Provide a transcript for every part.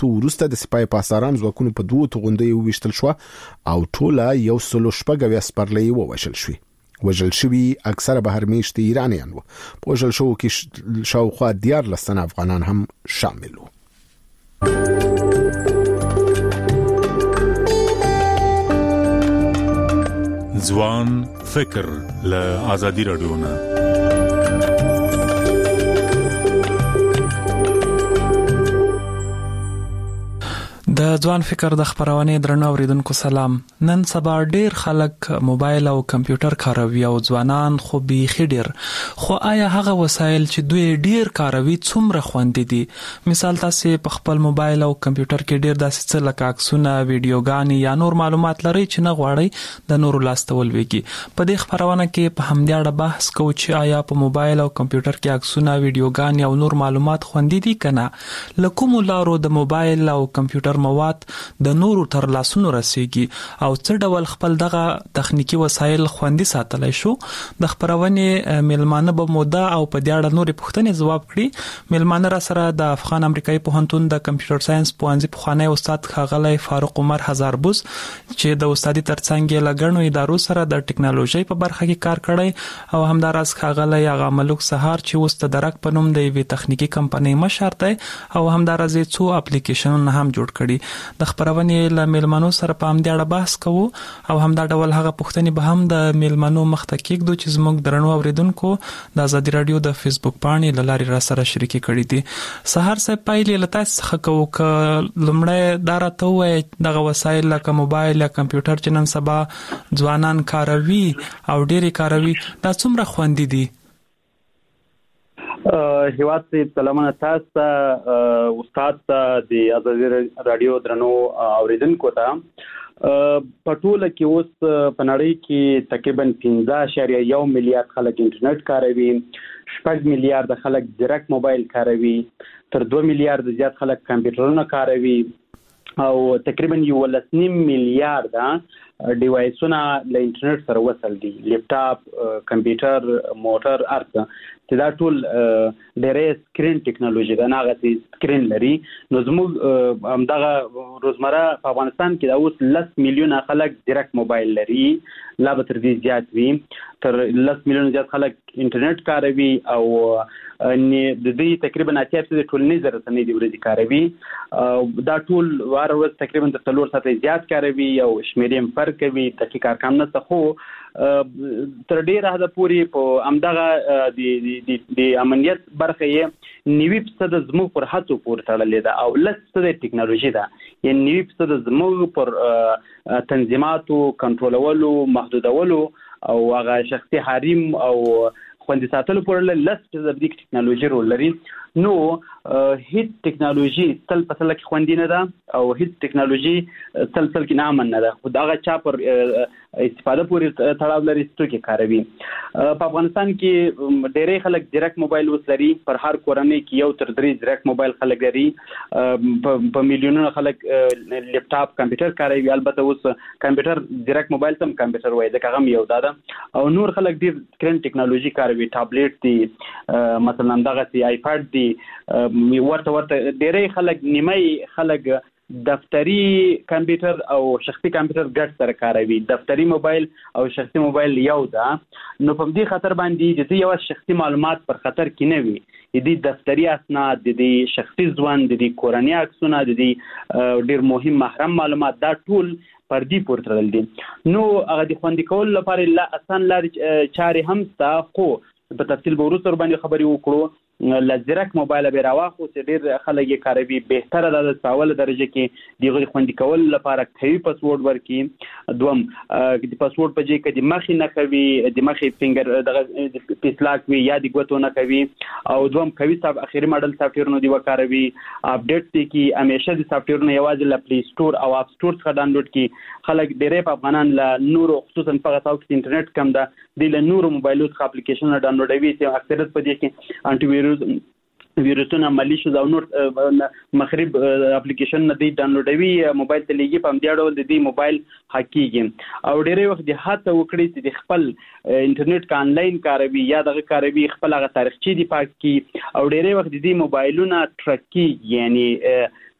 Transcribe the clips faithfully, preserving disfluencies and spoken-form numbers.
هفتو وروسته د سپای پاسداران ځواکونو په دوه توغندیو وشتل شو او ټوله یو سلو شپږ اویا سپرلۍ ووژل شوې. وژل شوي اکثره بهرمېشتي ایرانیان وو. په وژل شوو کې شاوخوا دیارلس تنه افغانان هم شامل وو. ځوان فکر له آزادي رادیو نه. د ځوان فکر د خبرونه درنو اوریدونکو سلام. نن سبا ډیر خلک موبایل او کمپیوټر کاروي او ځوانان خو بيخي ډیر. خو آیا هغه وسایل چې دوی ډیر کاروي څومره خوندې دي؟ مثال تاسو په خپل موبایل او کمپیوټر کې ډیر داسې څه لکه عکسونه، ویډیوګانې یا نور معلومات لري چې نه غواړي د نورو لاستول ویږي. په دې خبرونه کې په همدې اړه بحث کوو چې آیا په موبایل او کمپیوټر کې عکسونه، ویډیوګانې او نور معلومات خوندې دي کنه؟ لکه مولارو د موبایل او کمپیوټر مواد د نورو تر لاسونو رسیږي او څه ډول خپل دغه تخنیکی وسایل خوندي ساتلای شو؟ د خبرونه ملمانه به موده او په دې اړه نورې پوښتنې ځواب کړي. ملمانه را سره د افغان امریکایي پوهنتون د کمپیوټر ساينس پوهنځي پخوانی استاد ښاغلی فاروق عمر هزاربوز چې د استادي ترڅنګ یې لګڼو ادارو سره د ټکنالوژي په برخه کې کار کړی او همدارس ښاغلی هغه ملک سهار چې اوس د درک په نوم د یوې تخنیکی کمپنۍ مشر دی او همدارس څو اپلیکیشنونه هم جوړ کړي. د خبرونه له ملمنو سره په همدې اړه بحث کوو او همدا ډول هغه پوښتنې به هم د ملمنو مخته کېږدو چې زموږ درنو اوریدونکو د آزادي رادیو د فیسبوک باندې له لارې را سره شریکي کړي دي. سهار صاحب پایلې له تاسو څخه کوو ک لمړی دا راته وایي دغه وسایل لکه موبایل یا کمپیوټر چې نن سبا ځوانان کاروي او ډېری کاروي دا څومره خوندي دي؟ هیواد ته سلامونه تاسو استاد د آزادي رادیو درنو اوریدونکو ته. په ټوله کې اوس په نړۍ کې تقریبا پنځه اعشاریه یو میلیارډ خلک انټرنیټ کاروي، شپږ میلیارډ خلک ډایرکټ موبایل کاروي، تر دوه میلیارډ زیات خلک کمپیوټرونه کاروي او تقریبا یو لس نیم میلیارډ ډیوایسونه له انټرنیټ سره وصل دي، لیپټاپ، کمپیوټر، موټر، ارته چې دا ټول ډېرې سکرین ټیکنالوژي ده، نه غوښتي سکرین لري. نو زموږ همدغه روزمره په افغانستان کې دا اوس لس میلیونه خلک ډایرکټ موبایل لري، لا به تر دې زیات وي، تر لس میلیونه زیات خلک انټرنیټ کاروي او د دې تقریبا اتیا فیصد ټولنیز رسنۍ د ورځې کاروي. دا ټول وار ورځ تقریبا د څلور ساعته زیات کاروي او شمیرې هم فرق کوي، دقیق ارقام نشته، خو تر ډیره حده پورې په همدغه د د امنیت برخه یې نوي فیصد زموږ پر هڅو پورې تړلې ده او لس فیصد ټیکنالوژي ده، یعنې نوي فیصد زموږ پر تنظیماتو، کنټرولولو، محدودولو او هغه شخصي حریم او خوندي ساتلو پورې لس فیصد د ټیکنالوژي رول لري. نو هیڅ ټیکنالوژي تل په تل کې خوندي نه ده او هیڅ ټیکنالوژي تل تل کې نه امن نه ده، خو دغه چا پر استفاده پورې تړاو لري چې توکي کاروي. په افغانستان کې ډېری خلک ډایرکټ موبایل اوس لري، پر هر کورنۍ کې یو تر درې ډایرکټ موبایل خلک لري، په میلیونونو خلک لیپټاپ، کمپیوټر کاروي. البته اوس کمپیوټر ډایرکټ موبایل ته کمپیوټر وایي، ځکه هغه یو دا ده او نور خلک ډېر سکرین ټیکنالوژي کاروي، ټابلیټ دي، مثلا دغه سي آیپاد دي، ورته ورته ډېری خلک نیمه خلک دفتری کمپیوټر او شخصي کمپیوټر ګډ سره کاروي. دفتری موبایل او شخصي موبایل یو ده، نو په دې خطر باندې چې یو شخصي معلومات پر خطر کې نه وي، د دفتری اسناد، د شخصي ژوند، د کورنۍ عکسونه، د ډېر مهم محرم معلومات، دا ټول پردي پورته تړل دي. نو هغه د خوندي کولو لپاره لا اسان لارې چارې هم شته، خو په تفصیل به وروسته ورباندې خبرې وکړو. لزرک موبایل به راواخو چې ډېر خلک یې کاروي، بهتره ده د اوله درجه کې دغه خوندي کول لپاره کوي پاسورډ ورکړي. دوم د پاسورډ په ځای کې د مخې نه کوي، د مخې فینګر دغه پیسلاک وي یا د ګوتو نه کوي. او دوم کوي صاحب اخیری ماډل سافټویرونه دی وکاروي، اپډیټ دي کی همیشه د سافټویرونه یوازې له پلی سٹور او اپ سٹور څخه ډاونلوډ کی. خلک ډېر په افغانان له نورو خصوصا په تاسو کې انټرنیټ کم ده، د له نورو موبایلونو څخه اپلیکیشنونه ډاونلوډوي چې اکثریت په دې کې انټي ویروس ویروسونه، مالیشوز او نور مخرب اپلیکیشن نه دی ډاونلوډوي، موبایل ته لګي، په همدې ډول د دې موبایل هکیږي. او ډېری وخت د هڅه وکړي چې د خپل انټرنیټ کا انلاین کاروي یا دغه کاروي خپل هغه تاریخچې دی پاک کی. او ډېری وخت د دې موبایلونه ټرک کی، یعنی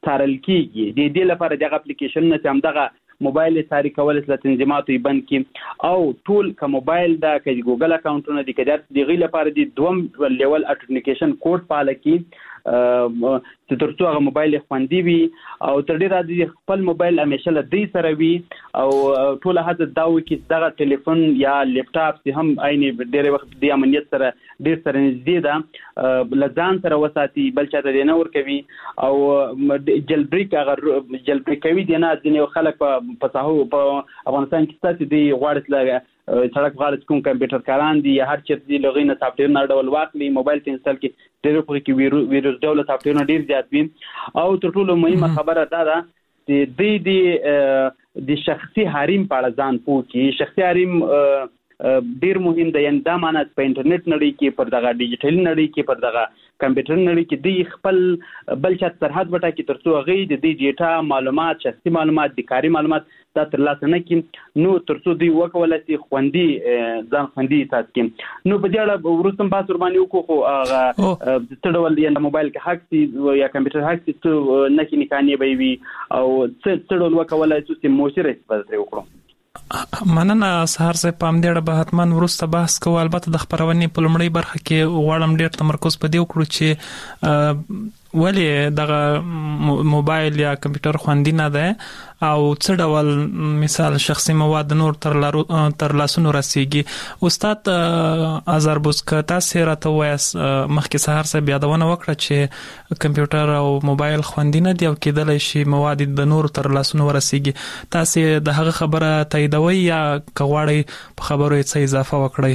څارل کیږي. د دې لپاره دغه اپلیکیشن نه چې همدغه موبایل ساري کول له تنظیماتو یې بند کړي او ټول که موبایل دا که ګوګل اکاونټونه دي که د دغې لپاره د دوم لیول اټنیکیشن کوډ فعاله کړي چې تر څو هغه موبایل خوندي وي او تر ډېره د خپل موبایل همیشه له دوی سره وي او ټوله هڅه دا وکړي چې دغه ټلیفون یا لیپټاپ چې هم عین ډېری وخت د امنیت سره ډېر سره نږدې ده له ځان سره وساتي، بل چاته دې نه ورکوي او جل بریک هغه جل بریک کوي دی نه ځینې خلک په ساحو په افغانستان کې ستاسې دی غواړي چې سړک غاړه کوم کمپیوټر کاران دي یا هر چېرته دي له هغوی نه سافټویر نه ډول واخلي موبایل ته انسټال کړي. ډېرو په کې ویروس ډوله سافټویرونه ډېر زیات وي او تر ټولو مهمه خبره دا ده چې دوی د شخصي حریم په اړه ځان پوه کړي. شخصي حریم ډیر مهم دی، یعنې دا معنی په انټرنیټ نړۍ کې پر دغه ډیجیټلي نړۍ کې پر دغه کمپیوټر نړۍ کې دوی خپل بل چا سرحد وټاکي تر څو هغوی د دوی ډیټا معلومات شخصي معلومات د کاري معلومات دا ترلاسه نه کړي نو تر څو دوی وکولی شي خوندي ځان خوندي احساس کړي. نو په دې اړه وروسته هم بحث ورباندې وکړو خو هغه څه ډول یعنې موبایل کې حق شي یا کمپیوټر حق شي څه نښې نښانې به یې وي او څه ډول وکولی شو چې مؤثره استفاده ترې وکړو. مننه سهار صاحب، په همدې اړه به حتما وروسته بحث کوو. البته د خپرونې په لومړۍ برخه کې غواړم ډېر تمرکز په دې وکړو چې ولې دغه موبایل یا کمپیوټر خوندي نه دی او څه ډول مثال شخصي مواد نور تر لاسونو رسیږي. استاد ازربوس که تاسې راته ووایاست مخکې سهار صاحب یادونه وکړه چې کمپیوټر او موبایل خوندي نه دي او کېدلی شي مواد د نور تر لاسونو ورسیږي، تاسې د هغه خبره تاییدوئ یا که غواړئ په خبرو یې څه اضافه وکړئ؟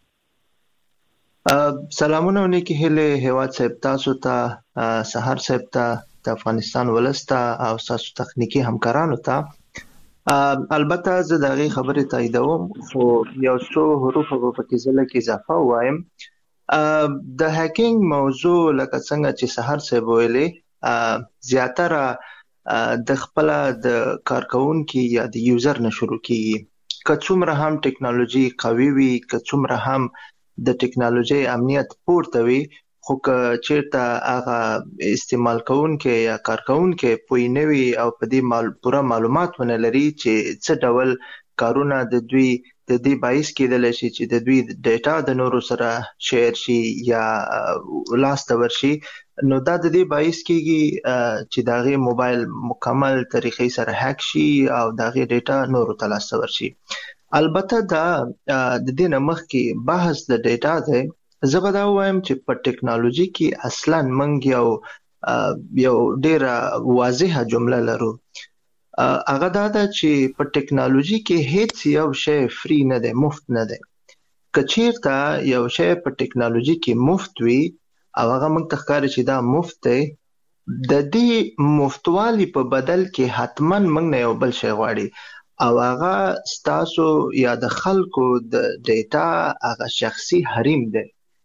سلامونه او نیکی هیلې هیواد صاحب تاسو ته، سهار صاحب ته، د افغانستان ولس ته او تاسو تخنیکی همکارانو ته. البته زه د هغې خبرې تاییدوم خو یو څو حروف به پکې زه لږ اضافه ووایم. د هیکینګ موضوع لکه څنګه چې سهار صاحب ویلې زیاتره د خپله د کارکوونکي یا د یوزر نه شروع کیږي. که څومره هم ټکنالوژي قوي وي، که څومره هم د ټکنالوژي امنیت پورته وي، خو که چیرته هغه استعمال کوونکی یا کارکوونکی پوه نه وي او په دې پوره معلومات ونه لري چې څه ډول کارونه د دوی د دې باعث کېدلی شي چې د دوی ډیټا د نورو سره شیر شي یا لاسته ورشي، نو دا د دې باعث کېږي چې د هغې موبایل مکمل طریقې سره هیک شي او د هغې ډیټا نورو ته لاسته ورشي. البته دا د دې نه مخکې بحث د ډیټا دی. زه به دا ووایم چې په ټکنالوژي کې اصلا موږ یو یو ډېره واضحه جمله لرو. هغه دا ده چې په ټکنالوژي کې هیڅ یو شی فری نه دی، مفت نه دی. که چیرته یو شی په ټکنالوژي کې مفت وي او هغه موږ ته ښکاري چې دا مفت دی، د دې مفتوالي په بدل کې حتما موږ نه یو بل شی غواړي او هغه ستاسو یا د خلکو د ډیټا هغه شخصي حریم دی.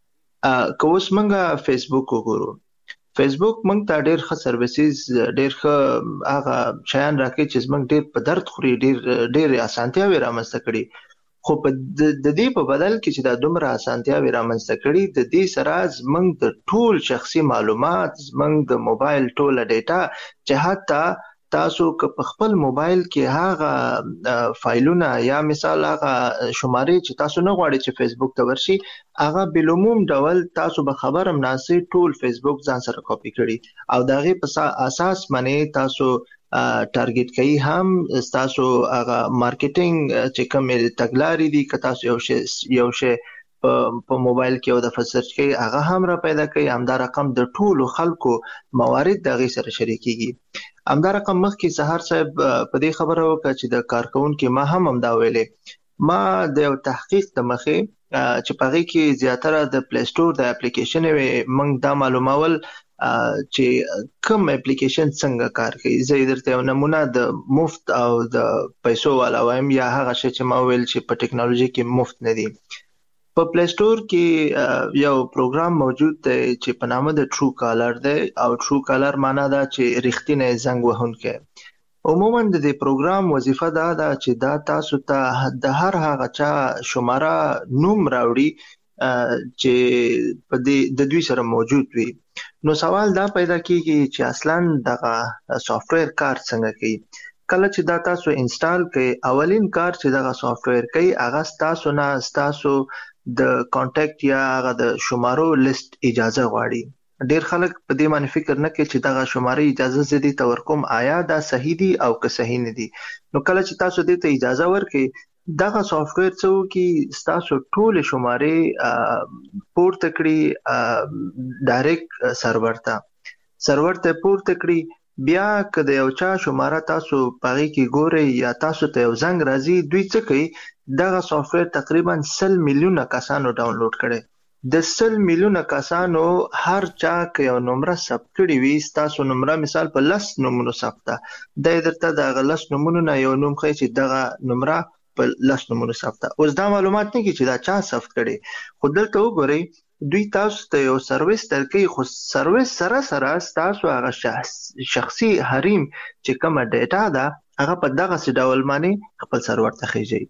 که اوس موږ فیسبوک وګورو، فیسبوک موږ ته ډېر ښه سروسیز، ډېر ښه هغه شیان راکوي چې زموږ ډېر په درد خوري، ډېر ډېرې اسانتیاوې رامنځته کړي. خو په د دې په بدل کې چې دا دومره اسانتیاوې رامنځته کړي، د دې سره زموږ د ټول شخصي معلومات، زموږ د موبایل ټوله ډیټا چې حتی تاسو که په خپل موبایل کې هغه فایلونه یا مثال هغه شمارې چې تاسو نه غواړئ چې فیسبوک ته ورشي، هغه بالعموم ډول تاسو به خبر هم ناسئ ټول فیسبوک ځان سره کاپي کړي او د هغې په اساس باندې تاسو ټارګټ کوي هم ستاسو هغه مارکیټینګ چې کومې تګلارې دي. که تاسو یو شی یو شی په موبایل کې یو دفعه سرچ کوي هغه هم را پیدا کوي، همدا رقم د ټولو خلکو موارد د هغې سره شریکېږي. همدا رقم مخکې سهار صاحب په دې خبره وکړه چې د کارکوونکي ما هم همدا ویلې. ما د یو تحقیق د مخې چې په هغې کې زیاتره د پلی سټور د اپلیکیشن وې موږ دا معلومول چې کوم اپلیکیشن څنګه کار کوي. زه درته یو نمونه د مفت او د پیسو والا وایم یا هغه شی چې ما ویل چې په ټکنالوژي کې مفت نه دي. په پلی سټور کې یو پروګرام موجود دی چې په نامه د ټرو کالر دی او ټرو کالر معنا دا چې رښتینی زنګ وهونکی. عموما د دې پروګرام وظیفه دا ده چې دا تاسو ته د هر هغه چا شماره نوم راوړي چې په دې د دوی سره موجود وي. نو سوال دا پیدا کیږي چې اصلا دغه سافټویر کار څنګه کوي. کله چې دا تاسو انسټال کړئ اولین کار چې دغه سافټویر کوي هغه تاسو نه تاسو د کانټیکټ یا هغه د شمارو لیست اجازه غواړي. ډیر خلک په دې باندې فکر نه کوي چې دغه شماري اجازه زدي تور کوم آیا دا صحیح دي او که صحیح نه دي. نو کله چې تاسو دې ته اجازه ورکړئ دغه سافټویر څو کې تاسو ټول شمارې پورته کړئ ډایرکټ سرور ته سرور ته پورته کړئ. بیا که د یو چا شماره تاسو پغې کې ګورئ یا تاسو ته یو زنګ راځي دوی څه کوي دغه سافټویر تقریبا سل میلیونه کسانو ډاونلوډ کړي. د سل میلیونه کسانو هر چا که یو نمبر ثبت کړي وي تاسو نمبر مثال په لس نمبرو ثبت د درته د لس نمبرونو نه یو نوم خي چې دغه نمبر په لس نمبرو ثبت. اوس دا معلومات نه کی چې دا چا ثبت کړي خو دلته وګورئ دوی تاسو ته یو سرویس درکې خو سرویس سره سره تاسو هغه شخصي حریم چې کومه ډیټا ده هغه په دغه څه ډول باندې خپل سرور ته خېږي.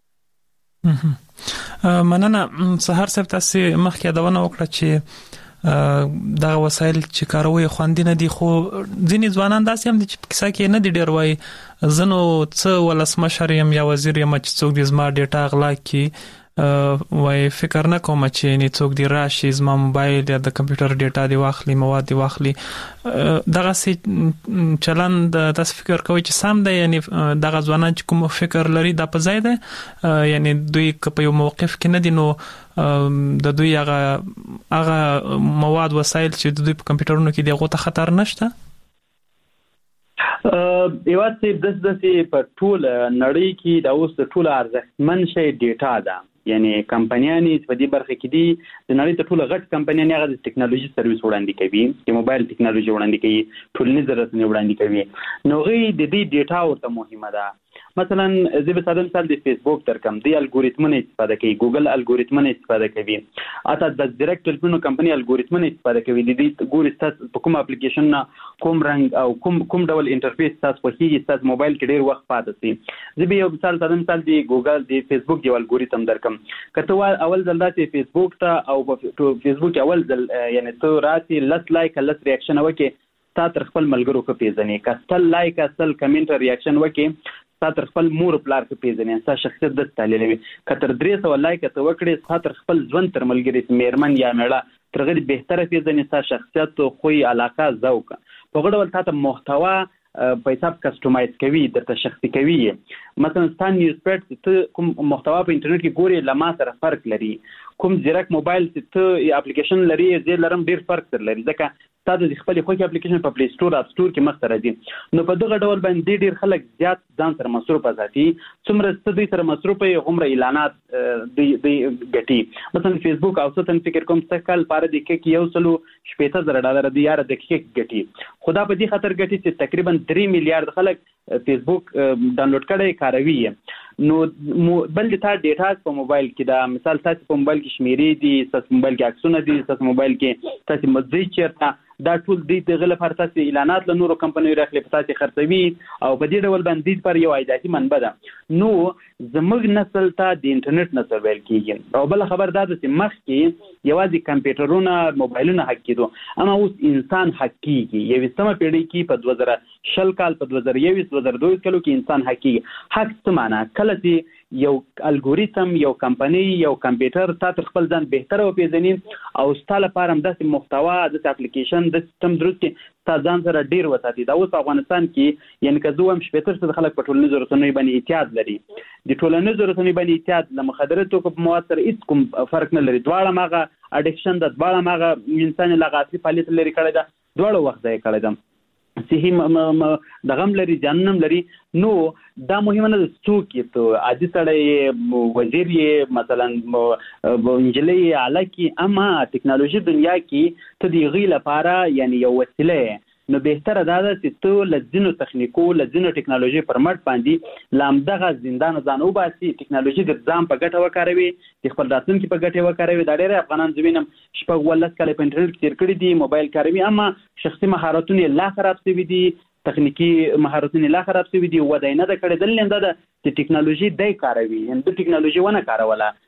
مننه سهار صاحب تاسو مخکې دا ونه وکړه چې دا وسایل چې کاروي خوندې نه دي خو ځینې ځوانان داسې هم دي چې کیسه کې نه دي ډیر وای زنو څه ولسمشر یم یا وزیر یم چې څوک دې زما ډیټا غلا کړي وای فکر نه کوم چې نه څوک دی راشي زما موبایل یا د کمپیوټر ډیټا دی واخلي مواد دی واخلي. دغه سي چلن د تاسو فکر کوي چې سم دی یعنی دغه ځوانان چې کوم فکر لري دا په ځای ده یعنی دوی په یو موقف کې نه دي نو د دوی هغه هغه مواد وسایل چې د دوی په کمپیوټرونو کې دغه ته خطر نشته. یوازې د دې په ټول نړۍ کې دا اوس د ټول ارزښتمن شي ډیټا ده. یعنی کمپنیانې په دې برخه کې دي د نړۍ ته ټول غټ کمپنیانې هغه د ټیکنالوژي سرویس وړاندې کوي چې موبایل ټیکنالوژي وړاندې کوي ټولنیز رسنۍ وړاندې کوي نو غي د دې ډیټا ورته مهمه ده. مثلا زه به ساده مثال د فیسبوک ترکم دی الګوریتمونه استفاده کوي ګوګل الګوریتمونه استفاده کوي اته د ډایرکټ ټلیفون کمپنی الګوریتمونه استفاده کوي د دې ګوري تاسو په کوم اپلیکیشن نه کوم رنگ او کوم کوم ډول انټرفیس تاسو په هیڅ تاسو موبایل کې ډیر وخت پاتې سي. زه به یو مثال ساده مثال دی ګوګل دی فیسبوک دی الګوریتم درکم کته اول ځل داسې فیسبوک ته او په فیسبوک اول ځل یعنی ته راتي لس لایک لس ریاکشن وکي تا تر خپل ملګرو کو پیژنې کستل لایک کستل کمنټ ریاکشن وکي تا تر خپل مور پلار کو پیژنې ستا شخصیت د تحلیلوي کتر درې سو لایک ته وکړې تا تر خپل ژوند تر ملګری میرمن یا میړه تر غیر بهتره پیژنې ستا شخصیت خو علاقه ذوق په غوډول تا ته محتوا په حساب کسټمایز کوي درته شخصي کوي. مثلا ستان نیوز پیډ ته کوم محتوا په انټرنیټ کې ګوري لما سره فرق لري کوم زیرک موبایل ته اپلیکیشن لري زه لرم ډیر فرق تر لري ځکه تاسو د خپل خوښي اپلیکیشن په پلی سٹور اپ سٹور کې مخ سره دي نو په دغه ډول باندې ډیر خلک زیات ځان سره مصروف ځاتي څومره ستدي سره مصروف یې عمر اعلانات د د ګټي مثلا فیسبوک او څه تن فکر کوم څه کال پاره د کې یو سلو شپږ زره ډالر دی یار د کې ګټي خدا په دې خاطر ګټي چې تقریبا درې میلیارډ خلک فیسبوک ډاونلوډ کړي کاروي نو بل د تا ډیټا په موبایل کې دا مثال تاسو په موبایل کې شمیرې دي تاسو موبایل کې عکسونه دي تاسو موبایل کې تاسو مزي چیرته دا ټول د دې غل پر تاسو اعلانات له نورو کمپنیو راخلي په تاسو خرڅوي او په دې ډول باندې پر یو عایداتي منبع ده. نو زموږ نسل ته د انټرنیټ نسل ویل کیږي او بل خبر دا ده چې مخ کې یوازې کمپیوټرونه موبایلونه حق کېدو اما اوس انسان حق کیږي یو سم پیړۍ کې په دوه زره شل کال په دوه زره یو دوه زره دوه کلو کې انسان حق کیږي. حق څه معنا کله چې یو الګوریتم یو کمپنی یو کمپیوټر تاسو خپل ځان بهتر او پیژنې او ستاسو لپاره هم د محتوا د اپلیکیشن د سیستم درست کې تاسو ځان سره ډیر وساتئ. دا اوس افغانستان کې یعنی که زه هم شپږ تر خلک په ټولنیزو رسنیو باندې اعتیاد لري د ټولنیزو رسنیو باندې اعتیاد له مخدره توکو په مواد سره هیڅ کوم فرق نه لري دواړه ماغه اډیکشن د دواړه ماغه انسان لغاتي فعالیت لري کړی دا دواړه وخت ځای کړی دا صحیح د غم لري جنم لري. نو دا مهمه نه څوک ته عادي سړی وزیر یې مثلا انجلۍ اعلی کی اما ټیکنالوژي دنیا کې ته دی غي لپاره یعنی یو وسیله نو بهتره دا ده چې ته لزینو تخنیکو لزینو ټیکنالوژي پر مټ باندې لامدغه زندان ځان او باسي ټیکنالوژي د ځان په ګټه وکاروي د خپل راتلونکي په ګټه وکاروي. دا ډېر افغانان زمينم شپږ ولس کله په انټرنیټ تیر کړی دي موبایل کاروي اما شخصي مهارتونه لا خراب شوي دي تخنیکی مهارتونه لا خراب شوي دي وداینه د کړه دل لنده د ټیکنالوژي دای کاروي هم د ټیکنالوژي ونه کاروله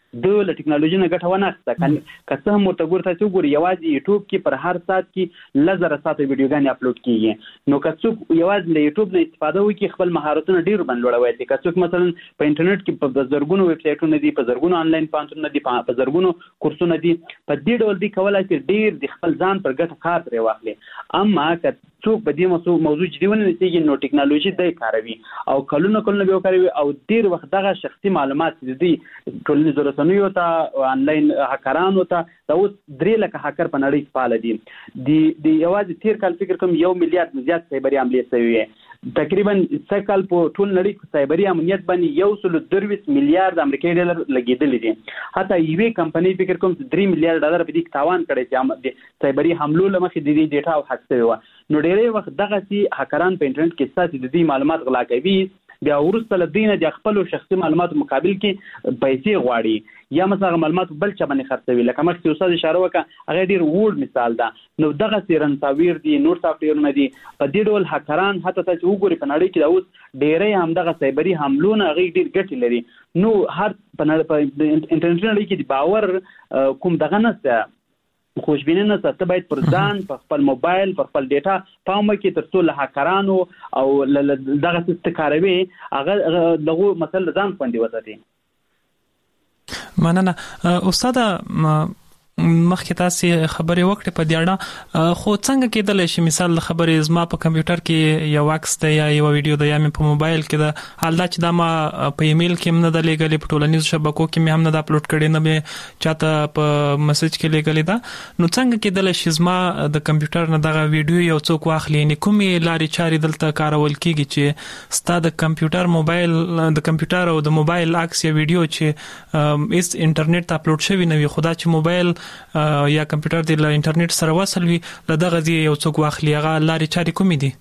د له ټکنالوژي نه ګټه ونه اخیسته. که څه هم ورته ګورته چې وګوري یوازې یوټیوب کې پر هر ساعت کې لس زره ساعته ویډیوګانې اپلوډ کېږي. نو که څوک یوازې له یوټیوب نه استفاده وکړي خپل مهارتونه ډېر باندې لوړولی شي. که څوک مثلا په انټرنیټ کې په زرګونو ویب سایټونه دي، په زرګونو آنلاین پوهنتونونه دي، په زرګونو کورسونه دي، په دې ډول دوی کولی شي ډېر د خپل ځان پر ګټه کار ترې واخلي. اما که څوک په دې موضوع جدي ونه نیسي نو ټکنالوژي دی کاروي او کلونه کلونه به وکاروي او ډېر وخت دغه شخصي معلومات د دوی ټولنیزو رسنیو ته آنلاین هکرانو ته دا اوس درې لکه هکر په نړۍ کې فعاله دي. د یوازې تېر کال فکر کوم یو میلیارډ نه زیات سایبري حملې شوي وې. تقریبا سږ کال په ټول نړۍ کې سایبري امنیت باندې یو سل درویشت میلیارډ امریکایي ډالر لګېدلي دي. حتی یوې کمپنۍ فکر کوم چې درې میلیارډ ډالر په دې کې تاوان کړی چې د سایبري حملو له مخې د دې ډیټا او حک شوې وه. نو ډېری وخت دغسې هکران په انټرنیټ کې ستاسې د دې معلومات غلا کوي، بیا وروسته له دوی نه د خپلو شخصي معلوماتو مقابل کې پیسې غواړي یا مثلا هغه معلومات بل چا باندې خرڅوي. لکه مخکې استاد اشاره وکړه هغه ډېر ووړ مثال ده. نو دغسې رنساویر دي، نور سافټویرونه دي. په دې ډول هکران حتی ته چې وګوري په نړۍ کې دا اوس ډېری همدغه سایبري حملو نه هغوی ډېر ګټې لري. نو هر په انټرنیټي نړۍ کې د باور کوم دغه نشته، خوشبیني نشته. ته باید پر ځان په خپل موبایل پر خپل ډیټا پام وکړې تر څو له هکرانو او دغه څه چې کاروي هغه دغه مسله ځان خوندي وساتي. مننه استاد. مخکې تاسې خبرې وکړې په دې اړه، خو څنګه کېدلی شي مثال د خبرې زما په کمپیوټر کې یو عکس دی یا یو ویډیو دی یا مې په موبایل کې ده، حال دا چې دا ما په ایمیل کې هم نه ده لیږلې، په ټولنیزو شبکو کې مې هم نه ده اپلوډ کړې، نه مې چاته په میسج کې لیږلې ده. نو څنګه کېدلی شي زما د کمپیوټر نه دغه ویډیو یو څوک واخلي؟ یعنې کومې لارې چارې دلته کارول کېږي چې ستا د کمپیوټر موبایل د کمپیوټر او د موبایل عکس یا ویډیو چې ایس انټرنیټ ته اپلوډ شوي نه وي، خو دا چې موبایل یا کمپیوټر د انټرنیټ سره وصل وي له دغه ځای یو څوک واخلي، هغه لارې چارې کومې دي؟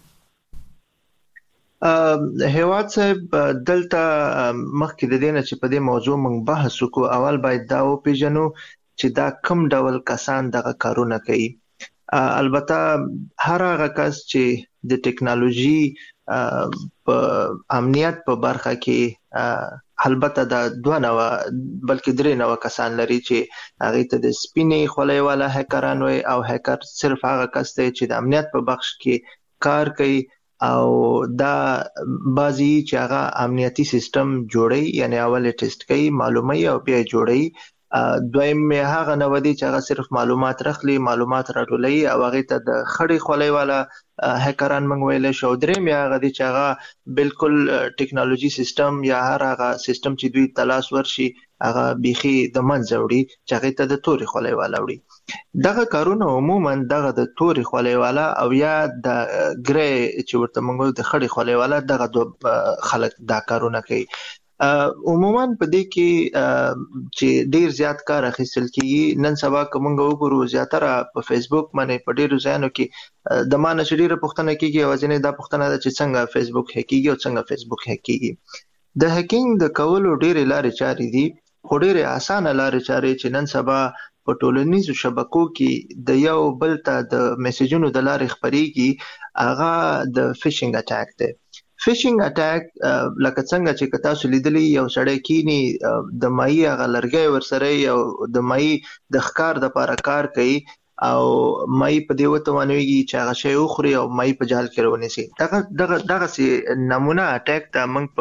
هیواد صاحب دلته مخکې د دې نه چې په دې موضوع موږ بحث وکړو، اول باید دا وپېژنو چې دا کوم ډول کسان دغه کارونه کوي. البته هر هغه کس چې د ټکنالوژي په امنیت په برخه کې البته دا دوه نوع بلکې درې نوع کسان لري چې هغې ته د سپینې خولۍ والا هیکران وایي، او هیکر صرف هغه کس دی چې د امنیت په بخش کې کار کوي او دا بعضی چې هغه امنیتي سیستم جوړوي، یعنی اول یې ټیسټ کوي، معلوموي او بیا یې جوړوي. دویم یې هغه نوع دی چې هغه صرف معلومات راخلي، معلومات راټولوي او هغې ته د خړې خولۍ والا هیکران موږ ویلی شو. دریم یې هغه دی چې هغه بالکل ټکنالوژي سیستم یا هر هغه سیستم چې دوی ته لاس ورشي هغه بیخي د منځه وړي چې هغې ته د تورې خولۍ والا وړي. دغه کارونه عموما دغه د تورې خولۍ والا او یا د ګرې چې ورته موږ د خړې خولۍ والا دغه دوه خلک دا کارونه کوي. عموما په دې کې چې ډیر زیات کار اخیستل کیږي. نن سبا که موږ وګورو زیاتره په فیسبوک باندې په ډیرو ځایونو کې د ما نه چې ډیره پوښتنه کیږي، یوازینۍ دا پوښتنه ده چې څنګه فیسبوک هیکیږي او څنګه فیسبوک هیکیږي. د هیکینګ د کولو ډیرې لارې چارې دي، خو ډیرې اسانه لارې چارې چې نن سبا په ټولنیزو شبکو کې د یو بل ته د میسجونو د لارې خپریږي، هغه د فیشنګ اٹیک دی. فیشنګ اٹیک لکه څنګه چې که تاسو لیدلی یو سړی کینی د ماهي هغه لرګی ورسره او د ماهي د ښکار دپاره کار کوي او ماهي په دې وتوانویږي چې هغه شی وخوري او ماهي په جال کې راونیسي. دغه دغسې نمونه اټیک ته موږ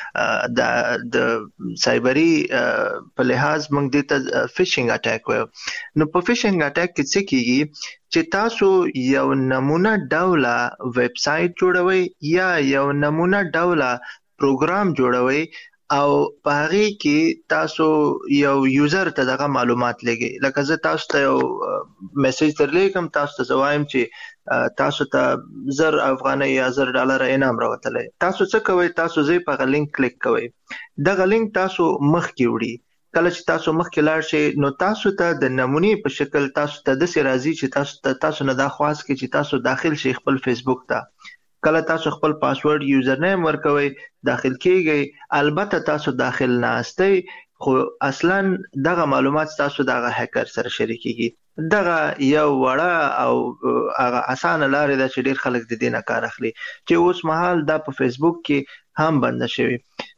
په د سایبري په لحاظ موږ دې ته فیشنګ اټیک وایو. نو په فیشنګ اټیک کې څه کیږي چې تاسو یو نمونه ډوله ویب سایټ جوړوئ یا یو نمونه ډوله پروګرام جوړوئ او په هغې کې تاسو یو یوزر ته دغه معلومات لګئ. لکه زه تاسو ته یو میسج درلیږم، تاسو ته زه وایم چې تاسو ته زر افغانۍ یا زر ډالره انعام راوتلی. تاسو څه کوئ؟ تاسو ځئ په هغه لینک کلیک کوئ. دغه لینک تاسو مخکې وړي. کله چې تاسو مخکې لاړ شئ نو تاسو ته د نمونې په شکل تاسو ته داسې راځي چې تاسو ته تاسو نه دا خواست کوي چې تاسو داخل شئ خپل فیسبوک ته. کله تاسو خپل پاسورډ یوزر نیم ورکوئ، داخل کیږئ. البته تاسو داخل ناستئ خو اصلا دغه معلومات تاسو دغه هیکر سره شریکیږي. دغه یو وړه او هغه اسانه لارې ده چې ډیر خلک د دې نه کار اخلي چې اوس مهال دا په فیسبوک کې هم بنده شوی.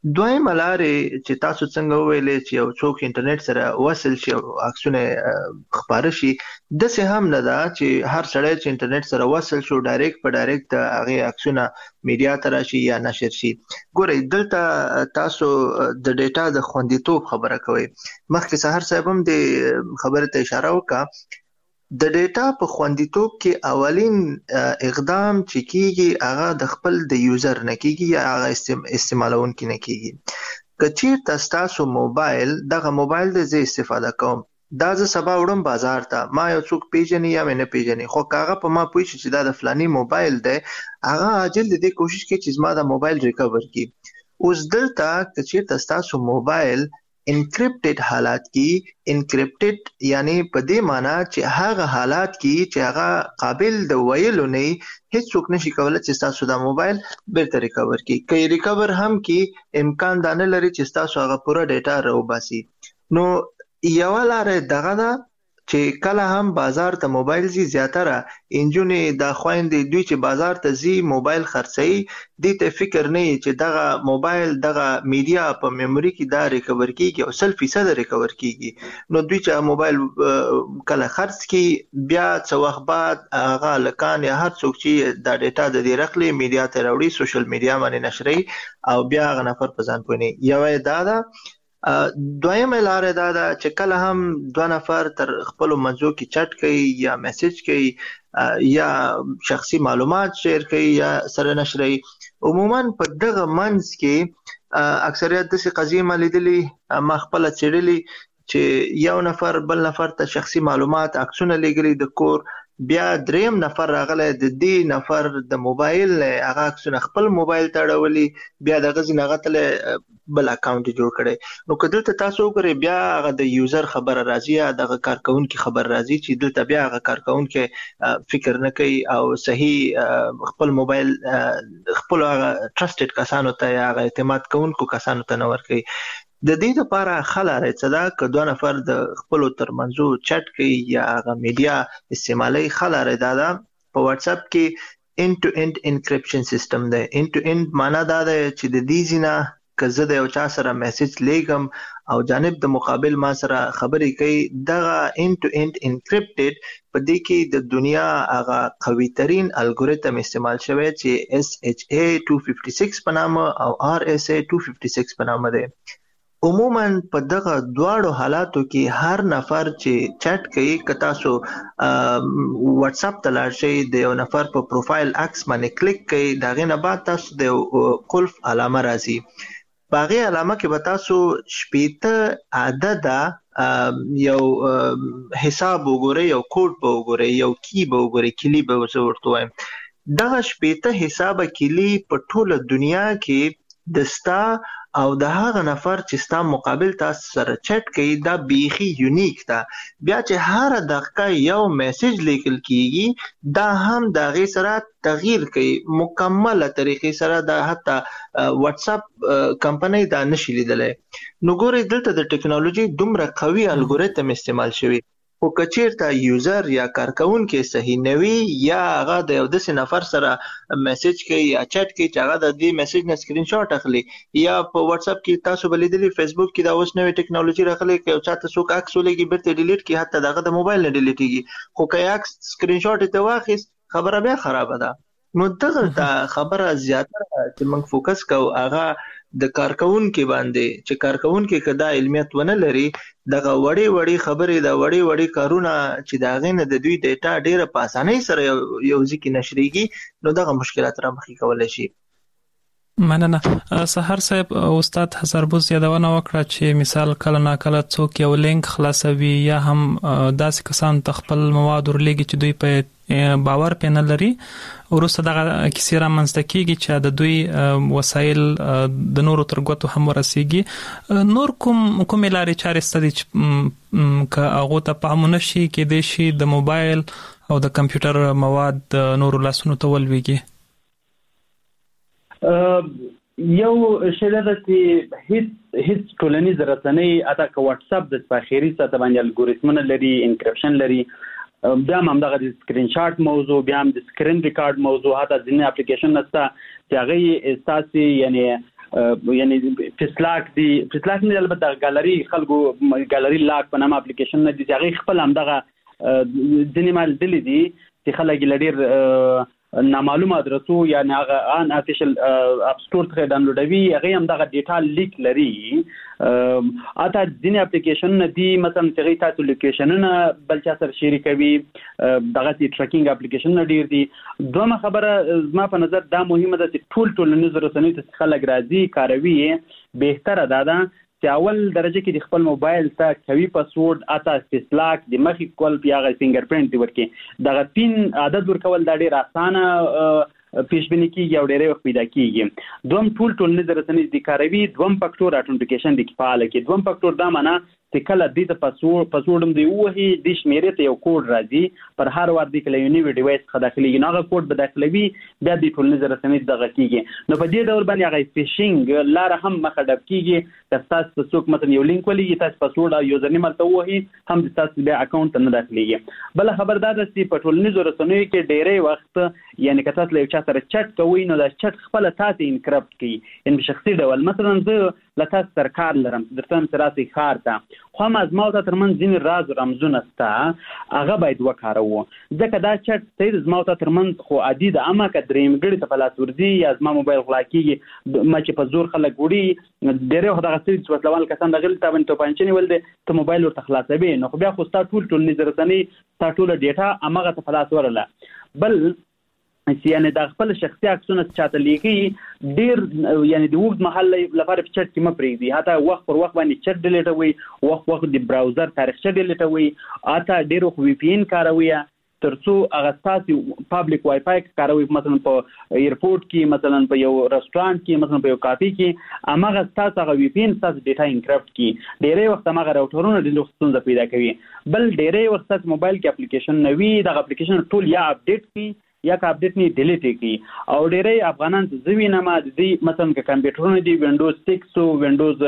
دویم لارې چې تاسو څنګه وویلې چې یو څوک انټرنیټ سره وصل شي او عکسونه خپاره شي، داسې هم نه ده چې هر سړی چې انټرنیټ سره وصل شو ډایرکټ په ډایرکټ هغه عکسونه میډیا ته راشي یا نشر شي. ګورئ دلته تاسو د ډیټا د خوندیتوب خبره کوئ. مخکې سحر صاحب هم د خبرې ته اشاره وکړه. د ډیټا په خوندیتوب کې اولین اقدام چې کیږي هغه د خپل د یوزر نه کیږي یا هغه استعمالونکي نه کیږي. که چیرته ستاسو موبایل دغه موبایل د زه استفاده کوم، دا زه سبا وړم بازار ته، ما یو څوک پیژني یا مې نه پیژني، خو که هغه په ما پوه شي چې دا د فلاني موبایل دی، هغه عاجل د دې کوشش کوي چې زما د موبایل ریکور کړي. اوس دلته که چیرته ستاسو موبایل انکریپټډ حالات کې، انکریپټډ یعنی په دې معنی چې هغه حالات کې چې هغه قابل د ویلو نه، هیڅوک نشي کولای چې تاسو د موبایل بیرته ریکور کړي. که ریکور هم کې امکان دا نه لري چې تاسو هغه پوره ډیټا راوباسي. نو یو لاره دغه ده چې کله هم بازار ته موبایل زی زیاتره انجونې د خويندې دوی چې بازار ته زی موبایل خرڅي، دې ته فکر نه چې دغه موبایل دغه میډیا په میموري کې دا ریکور کیږي او سل فیصد ریکور کیږي. نو دوی چې موبایل کله خرڅ کی بیا څو وخت بعد هغه لکان یا هر څوک چې دا ډیټا د دې رخلې میډیا ته راوړي، سوشل میډیا باندې نشري او بیا هغه نفر په ځان پوي. یو دا ده. دویمه لاره دا ده چې کله هم دوه نفر تر خپل منځو کې چټ کوي یا میسج کوي یا شخصي معلومات شیر کوي یا سره نشري، عموما په دغه منځ کې اکثریت داسې قضیې ما لیدلې، ما خپله څېړلې چې یو نفر بل نفر ته شخصي معلومات عکسونه لیږلي د کور، بیا دریم نفر راغلی د دې نفر د موبایل هغه عکسونه خپل موبایل ته اړولي، بیا دغه ځینې هغه ته بل اکاونټ جوړ کړي. نو که دلته تاسو وګورئ بیا هغه د یوزر خبره راځي یا دغه کارکونکي خبر راځي چې دلته بیا هغه کارکونکي فکر نه کوي او صحیح خپل موبایل خپل هغه ټرسټډ کسانو ته یا هغه اعتماد کوونکو کسانو ته نه ورکوي. د دې لپاره ښه لاره څه ده که دوه نفر د خپلو ترمنځو چټ کوي یا هغه میډیا استعمالوي، ښه لاره دا ده په واتس اپ کې end to end encryption system دی. end to end معنا دا ده چې د دې ځینه که زه د یو چا سره میسج لیږم او جانب د مقابل ما سره خبرې کوي، دغه end to end encrypted په دې کې د دنیا هغه قوي ترین الګوریتم استعمال شوی چې ایس ایچ ای دو سو پنځه ویشت په نامه او آر ایس ای دو سو پنځه ویشت په نامه دی. عموما په دغه دواړو حالاتو کې هر نفر چې چټ کوي، که تاسو واتس اپ ته لاړ شئ د یو نفر په پروفایل عکس باندې کلیک کوئ، د هغې نه بعد تاسو د قلف علامه راځي. په هغې علامه کې به تاسو شپېته عدده یو حساب وګورئ، یو کوډ به وګورئ، یو کی به وګورئ، کلی به زه ورته وایم. دغه شپېته حسابه کلی په ټوله دنیا کې د ستا او د هغه نفر چې ستا مقابل تاسو سره چټ کوي دا بیخي یونیک ده. بیا چې هر دقیقه یو میسج لیکل کیږي دا هم د هغې سره تغییر کوي مکمله طریقې سره، دا حتی واتس اپ کمپنۍ دا نشي لیدلی. نو ګورئ دلته د ټکنالوژي دومره قوي الګوریتم استعمال شوي، خو که چیرته یوزر یا کارکونکي صحیح نه وي یا هغه د یو داسې نفر سره میسج کوي یا چټ کوي چې هغه د دې میسج نه سکرین شاټ اخلي، یا په واتس اپ کې تاسو به لیدلي فیسبوک کې دا اوس نوې ټکنالوژي راغلې که یو چا ته څوک عکس ولېږي بیرته ډیلیټ کړي، حتی د هغه د موبایل نه ډیلیټ کېږي، خو که یې عکس سکرین شاټ یې ته واخیست خبره بیا خرابه ده. نو دغه خبره زیاتره چې موږ فوکس کوو هغه د کارکونکي باندې چې کارکونکي که دا علمیت ونه لري، دغه وړې وړې خبرې د وړې وړې کارونه چې د هغې نه د دوی ډیټا ډېره په اسانۍ سره یو یو ځای کې نشریږي، نو دغه مشکلات رامخې کولی شي. مننه. سحر صاحب، استاد حسربوز یادونه وکړه چې مثال کله نا کله څوک یو لینک خلاصوي یا هم داسې کسان ته خپل مواد ورلیږي چې دوی په باور پې نه لري، وروسته دغه کیسې رامنځته کېږي چې د دوی وسایل د نورو تر ګوتو هم ورسېږي. نور کوم کومې لارې چارې شته دي چې که هغو ته پام ونه شي کېدای شي د موبایل او د کمپیوټر مواد د نورو لاسونو ته ولویږي؟ یو شی ده چې هیڅ هیڅ ټولنیز رسنۍ حتی که واتس اپ د اخري سطح باندې الګوریتمونه لري، انکریپشن لري، بیا هم همدغه د سکرین شاټ موضوع، بیا هم د سکرین ریکارډ موضوع، حتی ځینې اپلیکیشن نشته چې هغه یې ستاسې یعنې یعنی فیسلاک دی فیسلاک نه البته ګالري خلکو ګالري لاک په نامه اپلیکیشن نه دي چې هغه خپل هم دغه ځینې مال دلی دي چې خلک لډیر نامعلومه ادرسو یا هغه ان ارتفیشل اپ سٹور ته ډاونلوډوي هغه هم دغه ډیټا لیک لري اته ځینې اپلیکیشن نه دي مثلا چې تاسو لوکیشنونه بل چا سره شریکوي دغه ټریکینګ اپلیکیشن نه ډیر دي دومره خبره زما په نظر دا مهمه ده چې ټول ټول نظر رسنۍ ته خلک راځي کاروي بهتره ده دا چې اول درجه کې د خپل موبایل ته کوي پاسورډ اته فیسلاک د مخې کول پیاغه فینګر پرینټ ورکي دغه پین عدد ورکول دا ډیر اسانه پیشبینی کیږي او ډیره وخت پیدا کیږي دوم ټول ټول نظر رسنۍ د کاروي دوم فاکټور اتنټیکیشن د فعال کې دوم فاکټور دا معنا چې کله د دې پاسورډ پاسورډ دی وਹੀ د شمیرې ته یو کوډ راځي پر هر وار د کله یو نیو ډیوایس څخه داخلي نه کوډ به داخلوي بیا د ټول نظر رسنۍ دغه کیږي نو په دې ډول باندې هغه فیشینګ لار هم مخه ډب کیږي تاسو څوک مثلا یو لینک ولې تاسو پاسورډ او یوزر نیم ته وਹੀ هم د تاسو بیا اکاونټ نه داخليږي بل خبردار ده چې په ټول نظر رسنۍ کې ډیره وخت یعنی که تاسو له چا سره چټ کوئ نو دا چټ خپل تاسو انکرپټ کړئ ان په شخصي ډول مثلا زه لته سرکار لرم درته سراسي خار ته خو ما از ما ته ترمن ځین راز رمزونه ستا هغه باید وکاروو ځکه دا چټ سید زما ته ترمن خو عادي د اما ک دریم ګړي ته پلاس ورځي یا زما موبایل خلا کیږي ما چې په زور خلک وړي ډېر وخت هغه سید چې وسلوال کسان دغه ته باندې ته پنځنی ول دي ته موبایل ورته خلاصوي نو خو بیا خو ستا ټول ټول نظر رسنۍ ستا ټول ډیټا امغه ته پلاس ورله بل یعنی د خپل شخصي عکسونه چاته لیکي ډیر یعنی د وګد محل لپاره په چټ کې مپریږي حتی وخت پر وخت باندې چټ ډیلیټوي وخت وخت د براوزر تاریخچه ډیلیټوي اته ډیر خو وی پی ان کاروي ترڅو هغه تاسو پابلیک وای فای کاروي مثلا په ایرپورټ کې مثلا په یو رستورانت کې مثلا په یو کافي کې امغه تاسو هغه وی پی ان تاسو ډیټا انکرپټ کې ډیره وخت هغه راوټرونه د لوختونه پیدا کوي بل ډیره وخت تاسو موبایل کې اپلیکیشن نوي د اپلیکیشن ټول یا اپډیټ کی یا کا اپډیټ نه ډیلیټ کی او ډیره افغانان زوی نه ما دي مثلا ک کمپیوټرونه دي وینډوز سکس او وینډوز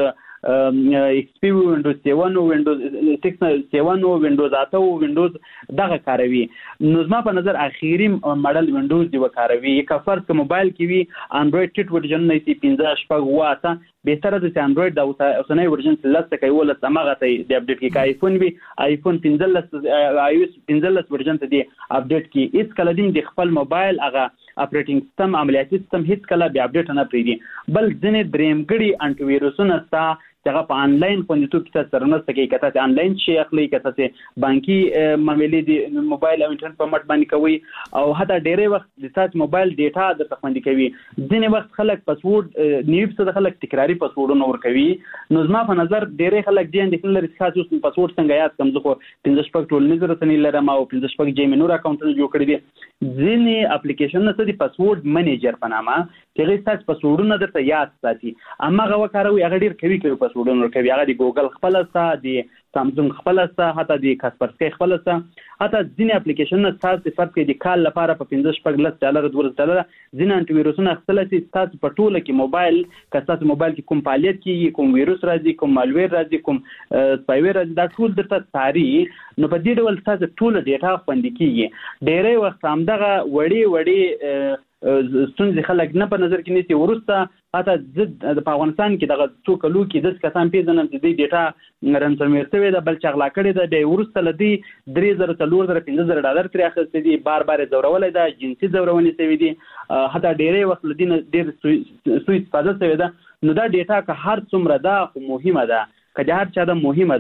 ایکس پی وینډوز سیون او وینډوز سکس سیون او وینډوز اته او وینډوز دغه کاروي نو زما په نظر اخیری ماډل وینډوز دی وکاروي یک فرض ک موبایل کې وی انډراید ټیټ ورژن نه سي پنځه شپږ واته بهتره ده چې انډراید دا اوسنۍ ورژن لسته کوي ول سمغه ته دی اپډیټ کی کا آیفون وی آیفون پنځه لس آی او اس پنځه لس ورژن ته دی اپډیټ کی اس کله دین د خپل موبایل هغه اپریټینګ سیستم عملیاتي سیستم هیڅ کله بیا اپډیټ نه پریږي بل ځنې دریم ګړي انټي ویروسونه ستا چې هغه په انلاین خوندیتوب کې تاسو رنسته کې کته چې انلاین شي اخلي کته چې بانکي معاملې دي موبایل او انټرنیټ په مټ باندې کوي او حتی ډېرې وخت د تاسو موبایل ډیټا د تخمندي کوي ځینې وخت خلک پاسورډ نیو څه د خلک تکراری پاسورډونه ورکوي نو زما په نظر ډېرې خلک دي اندېښنه لري چې تاسو پاسورډ څنګه یاد کم زه خو پنځه شپږ ټول نظر رسنۍ لرم او پنځه شپږ جیمې نور اکاونټونه جوړ کړي دي ځینې اپلیکیشنونه څه دي پاسورډ منیجر په نامه چې هغه تاسو پاسورډونه درته یاد ساتي اما هغه وکاروي هغه ډېر کوي کوي پاسورډونه ورکوي هغه د ګوګل خپل سره د سامسونګ خپل سره حتی د کاسپرسکي خپل سره حتی ځینې اپلیکیشنونه تاسو فرض کړئ د کال لپاره په پنځه شپږ لس ډالر دوه ډالر ځینې انټي ویروسونه خپل چې تاسو په ټوله کې موبایل که تاسو موبایل کې کوم فعالیت کیږي کوم ویروس راځي کوم مالویر راځي کوم سپایویر راځي دا ټول درته ساري نو په دې ډول تاسو ټوله ډیټا خوندي کیږي ډېرې وخت همدغه وړي وړي ستونزې خلک نه په نظر کې نیسي ورسته حتی زه په افغانستان کې دغه څو کلو کې داسې کسان پیژنم چې دوی ډیټا رنسمویر شوې ده بل چې غلا کړې ده بیا وروسته له دوی درې زره څلور زره پنځه زره ډالر ترې اخیستي دي بار بار یې ځورولی ده جنسي ځورونې شوي دي حتی ډېری وخت له دې نه ډېر سوء استفاده شوې ده نو دا ډیټا که هر څومره ده خو مهمه ده که د هر چا ده مهمه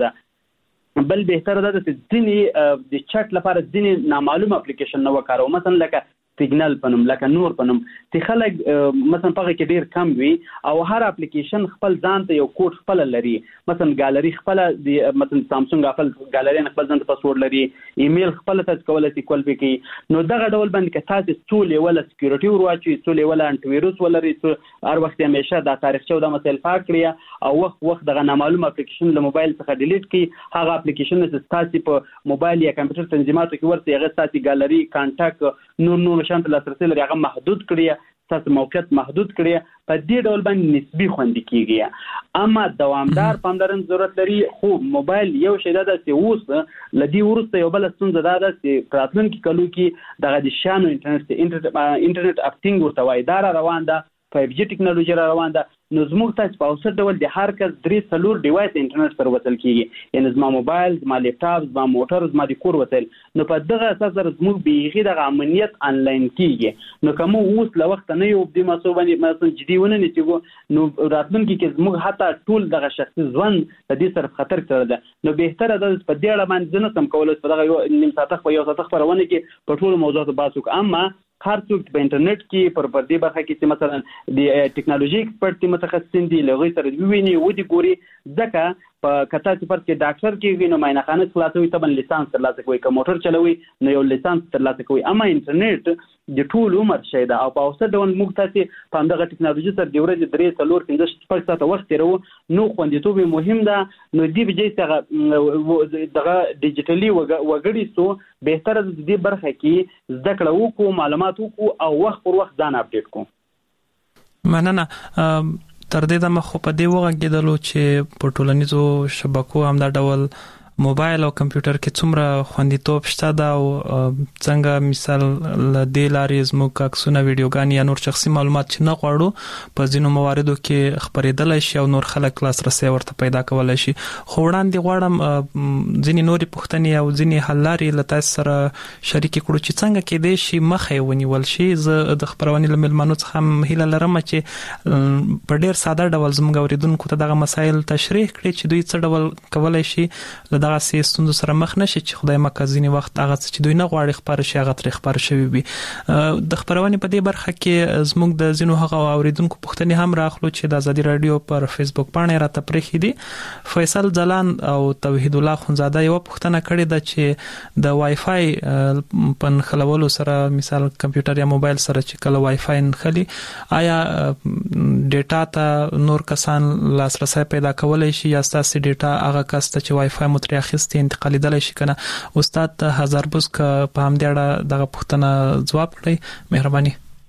ده بل بهتره ده چې ځینې د چټ لپاره ځینې نامعلوم اپلیکیشن نه وکاروو مثلا لکه سیګنل پنوم لکه نور پنوم چې خلک مثلا پغه کې ډیر کم وي او هر اپلیکیشن خپل ځان ته یو کوډ خپل لري مثلا ګالري خپل د مثلا سامسونګ خپل ګالري خپل ځان ته پاسورډ لري ایمیل خپل تاسو کولای شئ کول پکې نو دغه ډول باندې که تاسو ټول لیول سکیورټي ورواچي ټول لیول انټي ویروس ولري هر وخت همیشه د تاریخچه او د مسایل پاک کړئ او وخت وخت دغه نامعلوم اپلیکیشن له موبایل څخه ډیلیټ کړئ هغه اپلیکیشن چې تاسو په موبایل یا کمپیوټر تنظیماتو کې ورته هغه تاسو ګالري کانټاکټ نور نور شانت لاسرسي لري هغه محدود کړی تاسو موقعیت محدود کړی په دې ډول باندې نسبی خوندي کیږي اما دوامدار پاملرنه ضرورت لري خو موبایل یو شی ده چې اوس لدی ورسته یو بل ستونزه ده چې راتلونکي کلو کې دغه د شانو انټرنیټ انټرنیټ اپ ټینګ ورته وای دا روان ده فایو جی ټیکنالوژي روان ده نو زموږ ته په اوسط ډول د هر کس درې څلور ډیوایس انټرنیټ سره وصل کیږي، یعنی زما موبایل، زما لیپټاپ، زما موټر، زما د کور وسایل. نو په دغه اساس سره زموږ بیخي دغه امنیت آنلاین کیږي. نو کوم اوس له وخت نه یو د مسو باندې مثلا جدي ونه نیسو نو راتلونکي کې زموږ حتی ټول دغه شخصي ژوند د دې سره خطر کې ده. نو بهتره ده په دې اړه باندې نه سم کولای په دغه یو نیم ساعت په یو ساعت خبرونه کې په ټول موضوعاتو بحث وکړو. اما هر څوک په انټرنیټ کې پر پردي برخه کې چې مثلا د ټیکنالوژي ایکسپرت دي متخصصین دي لغوي سره ویني و دي ګوري ځکه په کتا چې پر کې ډاکټر کې وینو ماینه خانه خلاصوي ته بل لیسانس ترلاسه کوي، که موټر چلوي نو یو لیسانس ترلاسه کوي. اما انټرنیټ د ټول عمر شي دا او په اوسط ډول موږ تاسو په دغه ټیکنالوژي سره د ورځې درې څلور پنځه شپږ ساعته وخت تیرو. نو خوندیتوب مهم ده. نو دی بجې څنګه دغه ډیجیټلی وګړي سو بهتره د دې برخه کې زده کړه وکړو، معلومات وکړو او وخت پر وخت ځان اپډیټ کوو. مننه. تر دې دمه خو په دې وغږیدلو چې په ټولنیزو شبکو هم دا ډول موبایل او کمپیوټر کې څومره خوندیتوب شته دا او څنګه مثال ل دې لارې زموږ عکسونه ویډیوګان یا نور شخصي معلومات چې نه غواړو په ځینو مواردو کې خبرېدل شي او نور خلک لاسرسي ورته پیدا کولای شي. خو وړاندې غواړم ځینې نورې پوښتنې او ځینې حل لارې له تاسو سره شریکې کړو چې څنګه کېدای شي مخه ونیول شي. زه د خبرونې له مېلمنو څخه هم هیله لرم چې په ډېر ساده ډول زموږ اوریدونکو ته دغه مسایل تشریح کړي چې دوی څه ډول کولای شي دغه سیستم سره مخ نشي چې خدای مکازینی وخت هغه چې دوی نه غواړي خبر شي هغه تر خبر شوی وي. د خبرونه په دې برخه کې زموږ د زینو هغه اوریدونکو پوښتنې هم راخلو چې د ازادي رادیو پر فیسبوک باندې راته پرېخي دي. فیصل ځلان او توحید الله خنزاده یو پوښتنه کړې ده چې د وای فای په خلولو سره مثال کمپیوټر یا موبایل سره چې کله وای فای نخلي آیا ډیټا ته نور کسان لاسرسي پیدا کولای شي یا ستاسو ډیټا هغه کس ته چې وای فای متر اخیستي انتقالي دلای شي کنه. استاد هزار بوز ک په هم دیړه دغه پوښتنه جواب کړئ مهرباني.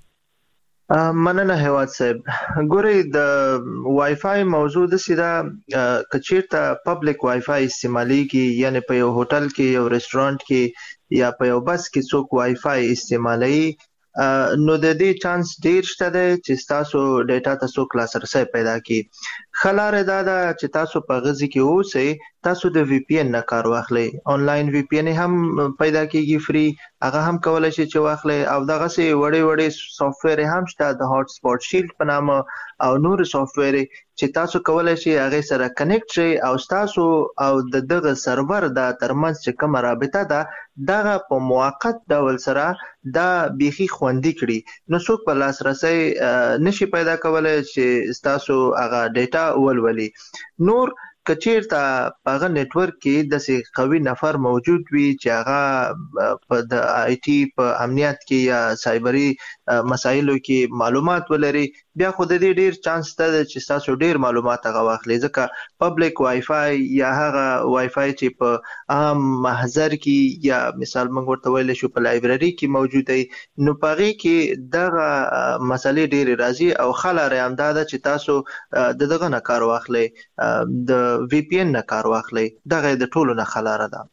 مننه هیواد صاحب. ګوري د وای فای موضوع د سیده کچیرته پبلک وای فای استعماليږي یعنی په یو هوټل کې یو ریسټورانټ کې یا په یو بس کې څوک وای فای استعمالي نو د دې چانس ډیر شته چې تاسو ډیټا تاسو لاسرسي پیدا کړي. خلاره دا دا چې تاسو په غزي کې اوسئ تاسو د وی پی ان نه کار واخلئ. آنلاین وی پی ان هم پیدا کیږي فری، هغه هم کولای شي چې واخلئ او دغه سي وړي وړي سافټویر هم شته د هاټ سپاټ شیلډ په نامه او نور سافټویر چې تاسو کولای شي هغه سره کنیکټ شئ او تاسو او د دغه سرور د ترمنځ چې کوم رابطه ده دغه په موقت ډول سره دا بيخي خوندي کړي. نو څوک په لاسرسي نشي پیدا کولای چې تاسو هغه ډیټا ولولي. نور کچیرته هغه نتورک کې د سي قوي نفر موجود وي چې هغه په د آی ټي په امنیت کې یا سایبری مسایلو کې معلومات ولري بیا خو د دې ډیر چانس ته چې تاسو ډیر معلومات هغه واخلئ ځکه پبلک وای فای یا هغه وای فای چې په عام محضر کې یا مثال موږ ورته ویل شو په لایبرری کې موجود دی نو پغې کې دغه مسلې ډیر راځي او خلاره امداده چې تاسو د دغه نه کار واخلئ د وی پی ان نه کار واخلئ دغه د ټولو نه خلاره ده.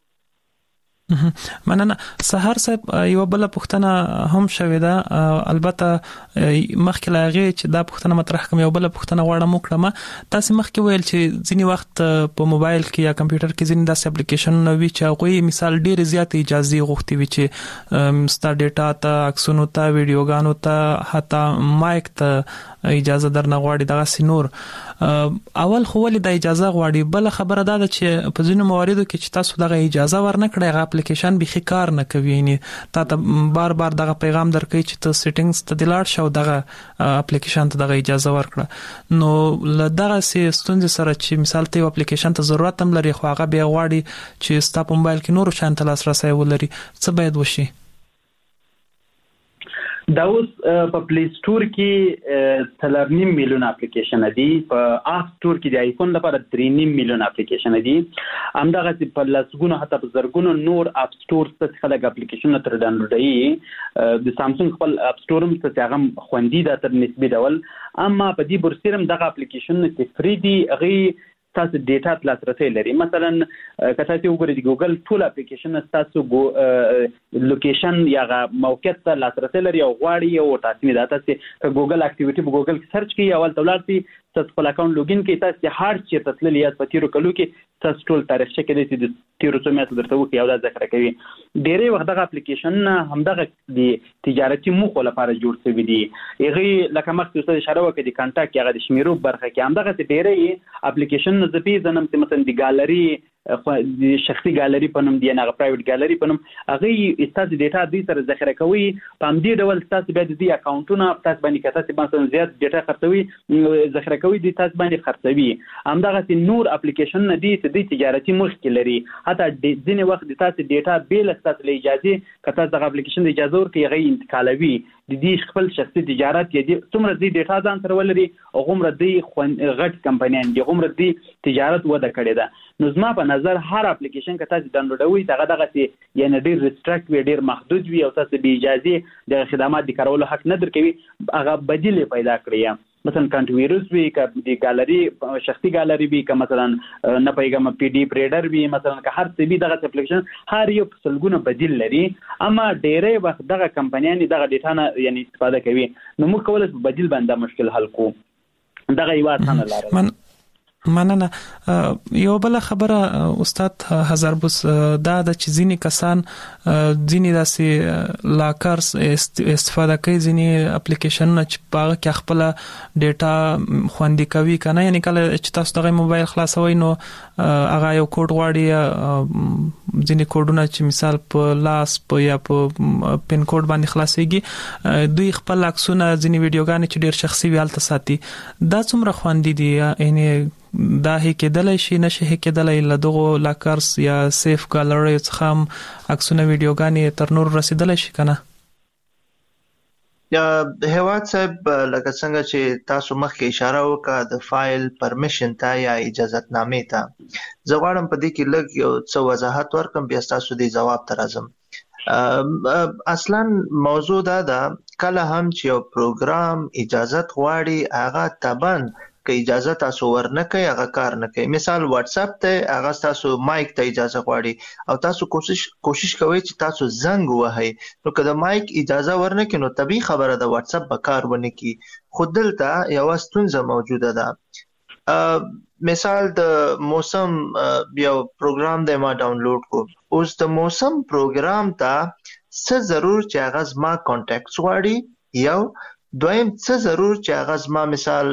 مننه. سحر صاحب یو بل پوښتنه هم شوې ده البته مخکې لاغه چې دا پوښتنه مطرح کوم یو بل پوښتنه غواړم وکړم. تاسو مخکې ویل چې ځینی وخت په موبایل کې یا کمپیوټر کې ځینې داسې اپلیکیشن وي چې هغه مثال ډېر زیات اجازه غوښتي وي چې ستا ډیټا ته عکسونو ته ویډیوګانو ته حتی مایک ته اجازه درنه غواړي دغه سينور اول خو ولې د اجازه غواړي. بل خبره ده چې په ځینو مواردو کې چې تاسو دغه اجازه ورنکړئ غو اپلیکیشن به کار نه کوي یعنی تا ته بار بار دغه پیغام درکې چې ته سیټینګز ته دلاړ شو دغه اپلیکیشن ته دغه اجازه ورکړه. نو له دغه سیستم سره چې مثال ته اپلیکیشن ته ضرورت هم لري خو هغه به غواړي چې ستا په موبایل کې نور شان تل لاسرسي ولري څه باید وشي؟ دا اوس په پلی سٹور کې څلور نیم میلیون اپلیکیشن دي، په اپ سٹور کې د آیفون لپاره درې نیم میلیون اپلیکیشن دي، همدغه په لاسګونو حتی په زرګونو نور اپ سٹور څخه خلک اپلیکیشن تر ډاونلوډوي. د سامسونګ خپل اپ سٹور هم څه هغه خوندي ده تر نسبي ډول، اما په دې برسرم دغه اپلیکیشن چې فری دي هغه تاسو ډیټا لاسرسي لري. مثلا که تاسو وګورئ د ګوګل ټول اپلیکیشن تاسو ګو لوکیشن یا موقعیت ته لاسرسي لري او غواړي او تاسو نه تاسو که ګوګل اکټیویټي په ګوګل کې سرچ کړئ اول تولارتي تاسو خپل اکاونټ لوګین کې تاسو هر چیرته تللی یاست په تیرو کلو کې تاسو ټول تاریخچه کې د تیرو څو میاشتو درته وکړي او دا ذکر کوي. ډېری وخت دغه اپلیکیشن همدغه د تجارتي موخو لپاره جوړ شوی دی. هغه لکه مخکې څه اشاره وکړه د کانټاکټ هغه د شمیرو برخه کې همدغه ډېری اپلیکیشن نه زپی زنم چې مثلا د ګالري د شخصي ګالري په نوم دی نه پرایویټ ګالري په نوم هغه استاد ډیټا د سره ذخیره کوي په همدې ډول تاسو بیا د دې اکاونټونه تاسو باندې کته چې مثلا زیات ډیټا خرڅوي ذخیره کوي د تاسو باندې خرڅوي. همدغه نور اپلیکیشن نه دی چې د تجارتي مخ کې لري حتی ځینې وخت د تاسو ډیټا بیل تاسو له اجازه کته د اپلیکیشن د اجازه ورکړي هغه انتقالوي د دې خپل شخصي تجارت کې څومره د ډیټا ځان سره ولري او غومره د غټ کمپنیان دي غومره د تجارت وده کړې ده. نو زما په نظر هر اپلیکیشن که تاسو ډاونلوډوي دغه دغه چې یعنی ډیر ریستریکټ وي ډیر محدود وي او تاسو به اجازه د خدمات د کارولو حق نه درکوي هغه بدیل پیدا کړی. مثلا کانټ ویروس وی ک د ګالری شخصي ګالری وی ک مثلا نه پیغام پی ډی اف ریډر وی مثلا که هر څه وی دغه اپلیکیشن هر یو سلګونه بدیل لري اما ډیره وخت دغه کمپنیان دغه ډیټا نه یعنی استفاده کوي. نو موږ کولای شو بدیل باندې مشکل حل کو. دغه یو اسانه لار ده. مننه. یو بل خبره استاد هزاربوس دا د چزینی کسان ځینی داسې لاکرز استفاده کوي ځینی اپلیکیشن چې په کې خپل ډیټا خوندي کوي کنه یعنی کله چې تاسو دغه موبایل خلاصوي نو هغه یو کوډ واړی ځینی کوډونه چې مثال په لاس په یا په پین کوډ باندې خلاصيږي دوی خپل عکسونه ځینی ویډیوګانې چې ډیر شخصي ویالته ساتي دا څومره خوندي دي یعنی دا هي کېدلای شي نشه هي کېدلای لدغه لاکرز یا سیف ګالری څخه هم عکسونه ویډیوګانې تر نور رسیدلای شي کنه. یا هیواد صاحب لکه څنګه چې تاسو مخکې اشاره وکړه د فایل پرمیشن ته یا اجازت نامې ته زه غواړم په دې کې لږ یو څه وضاحت ورکړم بیا تاسو دې جواب ته راځم. اصلا موضوع دا ده کله هم چې یو پروګرام اجازت غواړي هغه تبن که اجازه تاسو ورنکړئ هغه کار نه کوي. مثال واتس اپ ته هغه تاسو مایک ته اجازه غواړي او تاسو کوشش کوشش کوئ چې تاسو زنګ وهئ نو که د مایک اجازه ورنکړي نو طبیعي خبره ده واتس اپ به کار ونه کړي. خو دلته یوه ستونزه موجوده ده. مثال د موسم یو پروګرام دی ما ډاونلوډ کو اوس د موسم پروګرام ته څه ضرور چې هغه زما کانټیکټس غواړي یو دویم څه ضرور چې هغه زما مثال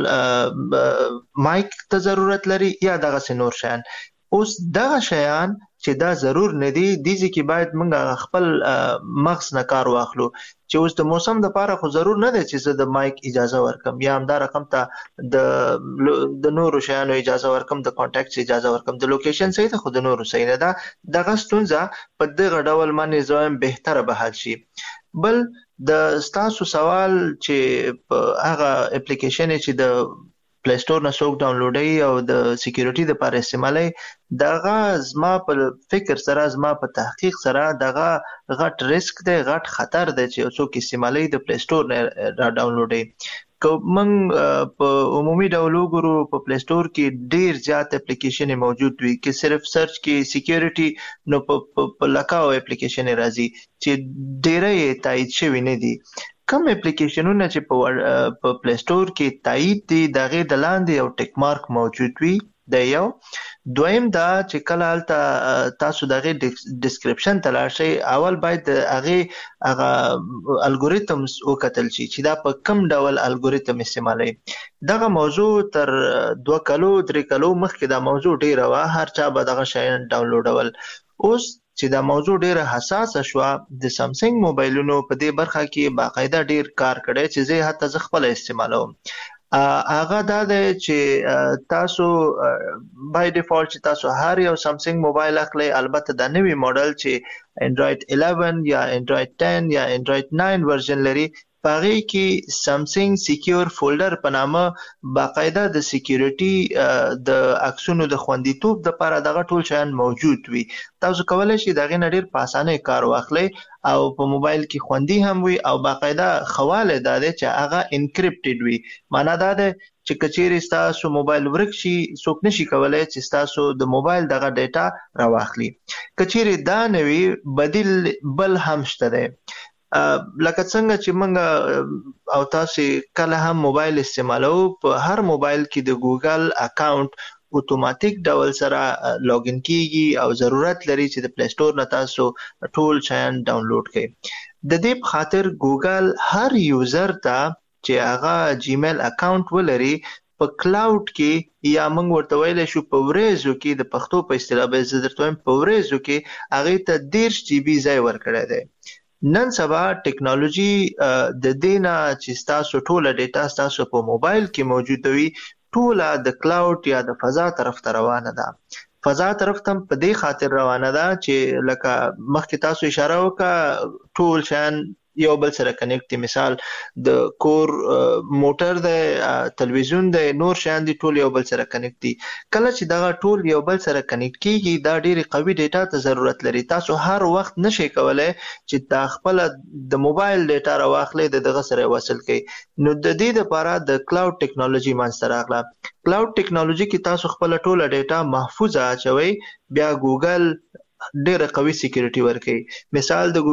مایک ته ضرورت لري یا دغه نور شیان. اوس دغه شیان چې دا ضرور نه دي دیږي کې باید موږ خپل مغز نه کار واخلو چې اوس د موسم د پاره خو ضرور نه دی چې زه د مایک اجازه ورکم یا همدا رقم ته د د نورو شیانو اجازه ورکم د کانټیکټس اجازه ورکم د لوکیشن صحیح ده خو د نورو صحیح نه ده. دغه ستونزه په دغه ډول باندې زویم بهتره به حل شي. بل د ستاسو سوال چې په هغه اپلیکیشن چې د پلی سٹور نه څوک ډاونلوډوي او د سکیورټي لپاره استعمالوي دغه زما په فکر سره زما په تحقیق سره دغه غټ ریسک دی غټ خطر دی چې څوک استعمالوي د پلی سٹور نه را ډاونلوډوي. که موږ په عمومي ډول وګورو په پلی سٹور کې ډیر زیات اپلیکیشن موجود وي کې صرف سرچ کې سکیورټي نو په لکاو اپلیکیشن راځي چې ډیره تایید شوی نه دي. کم اپلیکیشنونه چې په پلی سٹور کې تایید دي دغه د لاندې یو ټیک مارک موجود وي د یو دویم دا چې کله هلته تاسو دغه ډسکرپشن ته لاړ شئ اول باید هغه هغه الګوریتمز وکتل شي چې دا په کم ډول الګوریتم استعمالوي. دغه موضوع تر دوه کلو درې کلو مخکې دا موضوع ډیره وه هر چا به دغه شیان ډاونلوډول. اوس چې دا موضوع ډیره حساسه شوه د سامسنګ موبایلونو په دې برخه کې باقاعده ډیر کار کړی چې زه حتی زه خپله استعمالوم. هغه دا دی چې تاسو بای ډیفالت چې تاسو هر یو سامسنګ موبایل اخلئ البته دا نوی موډل چې انډرایډ الیون یا انډرایډ ټین یا انډرایډ ناین ورژن لري په هغې کې سامسنګ سیکیور فولډر په نامه باقاعده د سیکیورټي د عکسونو د خوندیتوب دپاره دغه ټول شیان موجود وي. تاسو کولی شئ د هغې نه ډېر په اسانۍ کار واخلئ او په موبایل کې خوندي هم وي او باقاعده خواله دا دی چې هغه انکریپټډ وي. معنا دا دی چې که چیرې ستاسو موبایل ورک شي څوک نشي کولی چې ستاسو د موبایل دغه ډیټا راواخلي. که چیرې دا نه وي بدیل بل هم شته دی. لکه څنګه چې موږ او تاسو کله هم موبایل استعمالو، په هر موبایل کې د ګوګل اکاونټ اتوماتیک ډول سره لاګین کیږي او ضرورت لري چې د پلی سٹور نه تاسو ټول شیان ډاونلوډ کړئ. د دې په خاطر ګوګل هر یوزر ته چې هغه جیمیل اکاونټ ولري په کلاود کې یا موږ ورته ویلی شو په ورځو کې، د پښتو په اصطلاح به زه درته وایم په ورځو کې هغې ته دېرش جی بي ځای ورکړی دی. نن سبا ټیکنالوژي د دې نه چې ستاسو ټوله ډیټا ستاسو په موبایل کې موجوده وي ټوله د کلاود یا د فضا طرف ته روانه ده. فضا طرف ته په دې خاطر روانه ده چې لکه مخکې تاسو اشاره وکړه ټول شیان یو بل سره کنیکټ دي. مثال د کور موټر دی، تلویزیون دی، نور شیان دي ټول یو بل سره کنیکټ دي. کله چې دغه ټول یو بل سره کنیکټ کیږي دا ډېرې قوي ډیټا ته ضرورت لري. تاسو هر وخت نشئ کولی چې دا خپله د موبایل ډیټا راواخلئ د دغه سره وصل کړئ. نو د دې دپاره د کلاود ټیکنالوژي منځته راغله. کلاود ټیکنالوژي کې تاسو خپله ټوله ډیټا محفوظه اچوئ، بیا ګوګل ډېره قوي سیکیورټي ورکوي. مثال د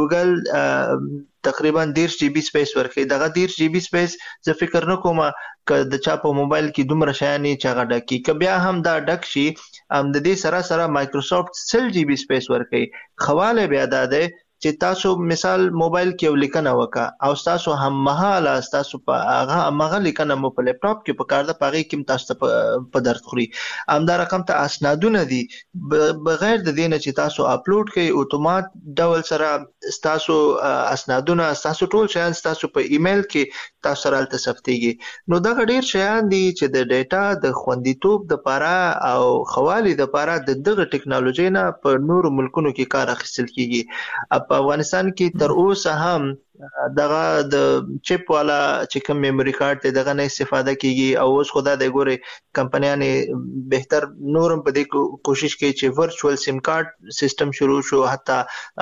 ګوګل تقریبا دېرش جی بي سپیس ورکوي. دغه دېرش جی بي سپیس زه فکر نه کوم که د چا په موبایل کې دومره شیان یې چې هغه ډک کي. که بیا هم دا ډک شي هم د دې سره سره مایکروسافټ سل جی بي سپیس ورکوي. خواله بیا دا دی چې تاسو مثال موبایل کې یو لیکنه وکړه او تاسو هم مهاله تاسو په هغه هغه لیکنه مو په لیپټاپ کې په کار ده، په هغې کې تاسو ته په درد خوري. همدا رقم ته اسنادونه دي بغیر د دې نه چې تاسو اپلوډ کړئ، اتومات ډول سره ستاسو اسنادونه ستاسو ټول شیان ستاسو په ایمیل کې تاسو سره هلته ثبتېږي. نو دغه ډېر شیان دي چې د ډیټا د خوندیتوب دپاره او خوالي دپاره د دغه ټیکنالوژۍ نه په نورو ملکونو کې کار اخیستل کېږي. په افغانستان کې تر اوسه هم دغه د چپ والا چې کوم میموري کارت دی دغه نه استفاده کیږي. او اوس خو دا دی ګورئ کمپنیانې بهتر نورم په دې کوشش کوي چې ورچوال سیم کارت سیستم شروع شو، حتی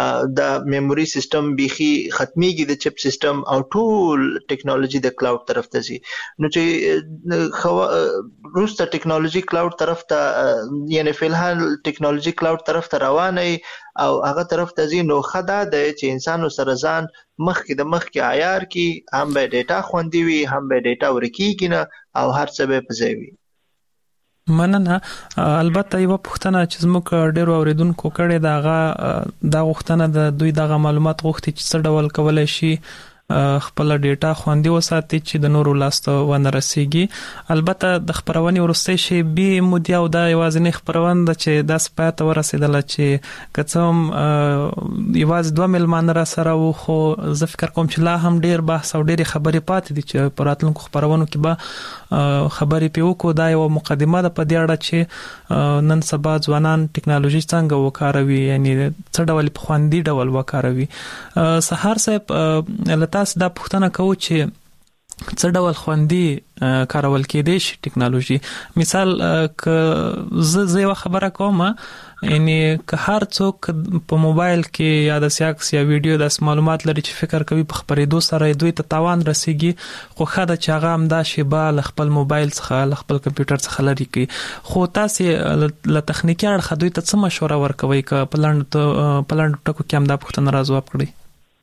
د میموري سیستم بیخي ختمیږي د چپ سیستم او ټول ټیکنالوژي د کلاود طرف ته ځي. نو چې وروسته ټیکنالوژي کلاود طرف ته یعنی فلحال ټیکنالوژي کلاود طرف ته روانه او هغه طرف ته ځي، نو ښه دا دی چې انسانو سره ځان مخکې د مخکې عیار کی، هم به ډیټا خوندي وي، هم به ډیټا ورکیږي نه او هر څه به په ځای وي. مننه. البته یو پوښتنه چې زموږ ډیرو اوریدونکو کړې ده هغه دا غوښتنه د دوی دغه معلومات غوښتي چې څه ډول کولی شي خپل ډیټا خوندي وساتي چې د نورو لاسته ونه رسیږي. البته د خبرونې وروستۍ شیبې مودې او دا یوازینۍ خبرونه ده چې داسې پای ته ورسېدله چې که څه هم یوازې دوه میلمانه را سره وو، خو زه فکر کوم چې لا هم ډیر بحث او ډېرې خبرې پاتې دي چې په راتلونکو خبرونو کې به خبرې پې وکړو. دا یوه مقدمه ده په دې اړه چې نن سبا ځوانان ټیکنالوژي څنګه وکاروي، یعنی څه ډول په خوندي ډول وکاروي. سهار صاحب تاسو دا پوښتنه کوو چې څه ډول خوندي کارول کېدای شي ټیکنالوژي. مثال که زه یوه خبره کوم، یعنی که هر څوک په موبایل کې یا د سیاکس یا ویډیو داسې معلومات لري چې فکر کوي په خپرېدو سره دوی ته تاوان رسیږي، خو ښه ده چې هغه همدا شیبه له خپل موبایل څخه له خپل کمپیوټر څخه لرې کړي. خو تاسې له تخنیکي اړخه دوی ته څه مشوره ورکوئ که په لنډو ټکو کې هم دا پوښتنه را ځواب کړئ؟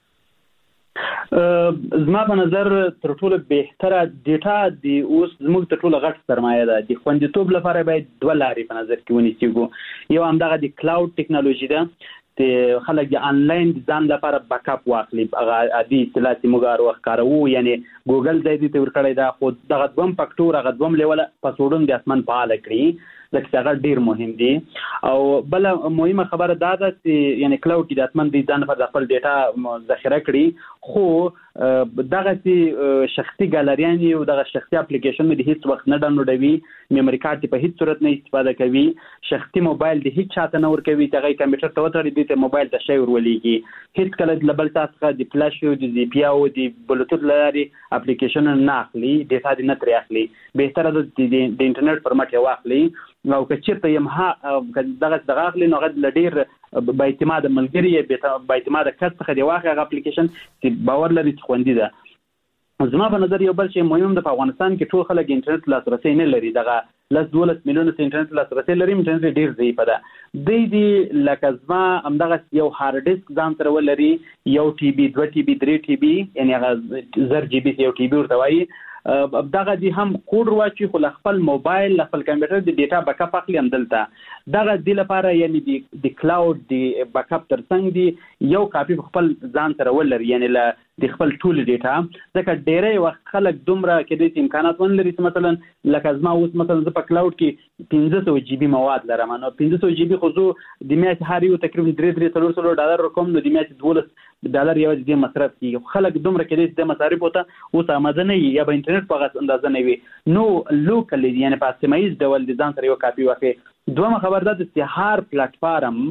زما په نظر تر ټولو بهتره ډیټا د اوس زموږ تر ټولو غټ سرمایه ده. د خوندیتوب لپاره باید دوه لارې په نظر کې ونیسو. یو همدغه د کلاود ټیکنالوژي ده چې خلک د آنلاین ځان لپاره بیک اپ واخلي. هغه عادي اصطلاح چې موږ هر وخت کاروو، یعنی ګوګل ځای دې ته ورکړی ده، خو دغه دویم فکټور هغه دویم لیوله پاسورډونه د اسمان فعاله کړي، ځکه هغه ډیر مهم دي. او بل مهمه خبره دا ده چې یعنی کلاود کې د اسمان د ځان لپاره خپل ډیټا ذخیره کړي، خو دغه چې شخصي ګالریان او دغه شخصي اپلیکیشن د هیڅ وخت نه ډاونلوډوي، میموري کارت په هیڅ صورت نه استفاده کوي، شخصي موبایل د هیڅ چاته نه ورکوي چې هغه کمپیوټر ته وتړي د موبایل ته شی ورولېږي، هیڅ کله د بل څخه د فلاش او د جی پی او د بلوتوث لارې اپلیکیشن نه اخلي، ډیټا دې نه ترې اخلي. بهتره ده چې د انټرنیټ پر مټ یې واخلي، او که چېرته یم ها دغه دغه اخلي نو هغه له ډېر با اعتماده ملګري با اعتماده کس څخه دی واخلي هغه اپلیکیشن چې باور لري چې خوندي ده. زما په نظر یو بل شی مهم ده، په افغانستان کې ټول خلک انټرنیټ لاسرسي نه لري، دغه لس دولس میلیونه انټرنیټ لاسرسي لري، انټرنیټ ډیر ضعیف ده. دوی دی لکه زما همدغه یو هارد ډیسک ځان سره ولري، یو ټي بي دوه ټي بي درې ټي بي یعنی هغه زر جی بي یو ټي بي ورته وایي. دغه دی هم کوډ واچي خو خپل موبایل خپل کمپیوټر د ډیټا بیک اپ اخلي هم دلته. دغه دی لپاره یعنی دی د کلاود دی بیک اپ ترڅنګ دی یو کاپي خپل ځان سره ولري یعنی ل د خپل ټول ډیټا. ځکه ډیری وخت خلک دومره کې د امکانات ونلري چې مثلا لکه زما اوس مثلا زه په کلاود کې پنځه سوه جی بي مواد لرم، نو پنځه سوه جی بي خو زه د میاشتې هر یو تقریبا درې درې څلور څلور ډالر رقم نو د میاشتې دولس ډالر یوازې د مصرف کیږي. خلک دومره کې د مصارف وته اوس آماده نه یا به انټرنیټ په غاښ اندازه نه وي، نو لوکلی یعنی په سیمایز ډول د ځان سره یو کاپي واخلي. دومره خبر ده چې هر پلیټ فارم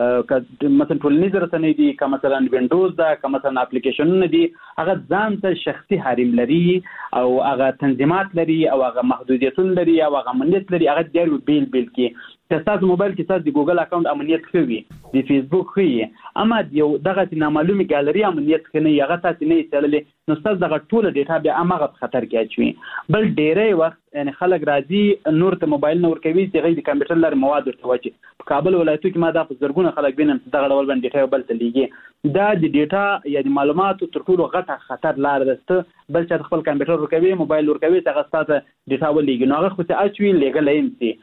مثلا ټولنیز رسنۍ دي که مثلا وینډوز ده که مثلا اپلیکیشنونه دي هغه ځان ته شخصي حریم لري او هغه تنظیمات لري او هغه محدودیتونه لري او هغه امنیت لري. هغه ډېر بیل بیل کې که تاسو موبایل کې تاسو د ګوګل اکاونټ امنیت ښه وي، د فیسبوک ښه وي، اما یو دغه نامعلومه ګالري امنیت ښه نه وي، هغه تاسو نه ایستللی نو ستاسو دغه ټوله ډیټا بیا هماغه په خطر کې اچوي. بل ډېری وخت یعنی خلک راځي نور ته موبایل نه ورکوي چې هغوی د کمپیوټر لارې مواد ورته واچي. په کابل ولایتو کې ما دا په زرګونه خلک وینم چې دغه ډول باندې ډیټا یو بل ته لیږي. دا د ډیټا یا د معلوماتو تر ټولو غټه خطر لاره ده چې بل چا خپل کمپیوټر ورکوي موبایل ورکوي چې هغه ستاسو ډیټا ولېږي، نو هغه خو چې اچوي لیږلی هم سي.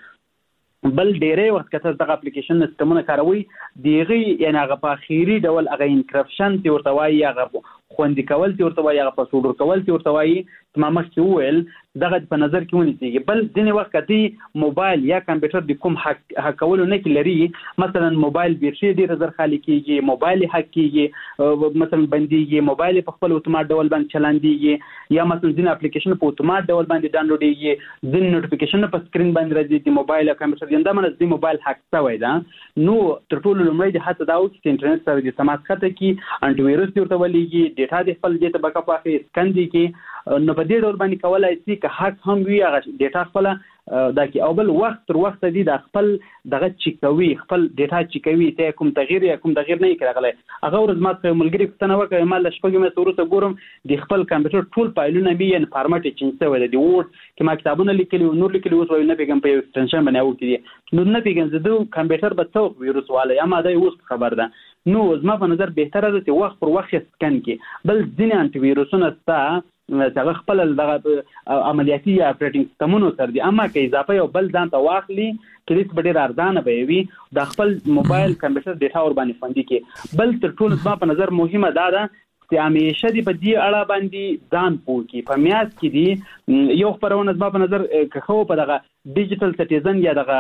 بل ډیری وخت که تاسو دغه اپلیکیشن سیسټمونه کاروئ د هغې یعنې هغه په اخري ډول هغه انکرپشن چې ورته وایي، هغه خوندي کول چې ورته وایي، هغه پاسورډ ورکول چې ورته وایي چې ما مخکې وویل دغه په نظر کې ونیسېږي. بل ځینې وخت که دوی موبایل یا کمپیوټر د کوم حق حقولو نه کې لري، مثلا موبایل بیټري ډېره زر خالي کېږي، موبایل یې حق کېږي مثلا بندېږي، موبایل یې په خپل اتومات ډول باندې چلندېږي، یا مثلا ځینې اپلیکیشن په اتومات ډول باندې ډاونلوډېږي، ځینې نوټیفیکیشن په سکرین باندې راځي د موبایل او کمپیوټر دا منځ د موبایل حق شوی ده. نو تر ټولو لومړی د هڅه دا وکړي چې انټرنیټ سره د تماس ښکته کړي، انټي ویروس دې ورته ولېږي، ډیټا دې خپل دې ته بیک اپ واخلي، سکن دې کړي. نو په دې ډول باندې کولی شي که حق هم وي هغه ډیټا خپله دا کې او بل وخت تر وخته دي د خپل دغه چیک کوي، خپل ډیټا چیک کوي ته کوم تغییر یا کوم تغییر نه یې راغلی. هغه ورځ ما څخه ملګري پوښتنه وکړه ما له شپږ میاشتې وروسته ګورم د خپل کمپیوټر ټول فایلونه مې یعنې فارمټ یې چینج شوی دی، د وورډ کې ما کتابونه لیکلي نور لیکلي اوس وایي نه پوهېږم په یو ایکسټنشن باندې اوکې دي، نو نه پوهېږم زه د کمپیوټر به څه ویروس والی اما دا اوس خبر ده. نو زما په نظر بهتره ده چې وخت پر وخت یې سکن کړي. بل ځینې انټي ویروسونه شته چې هغه خپل دغه عملیاتي یا اپریټینګ سیسټمونو سره دي، اما که اضافه یو بل ځان ته واخلي کلیس به ډېر ارزانه به وي د خپل موبایل کمپیوټر ډیټا ور باندې خوندي کړي. بل تر ټولو زما په نظر مهمه دا ده چې همیشه دې په دې اړه باندې ځان پوه کړي. په میاشت کې دي یو خپرونه زما په نظر که ښه په دغه ډیجیټل سټیزن یا دغه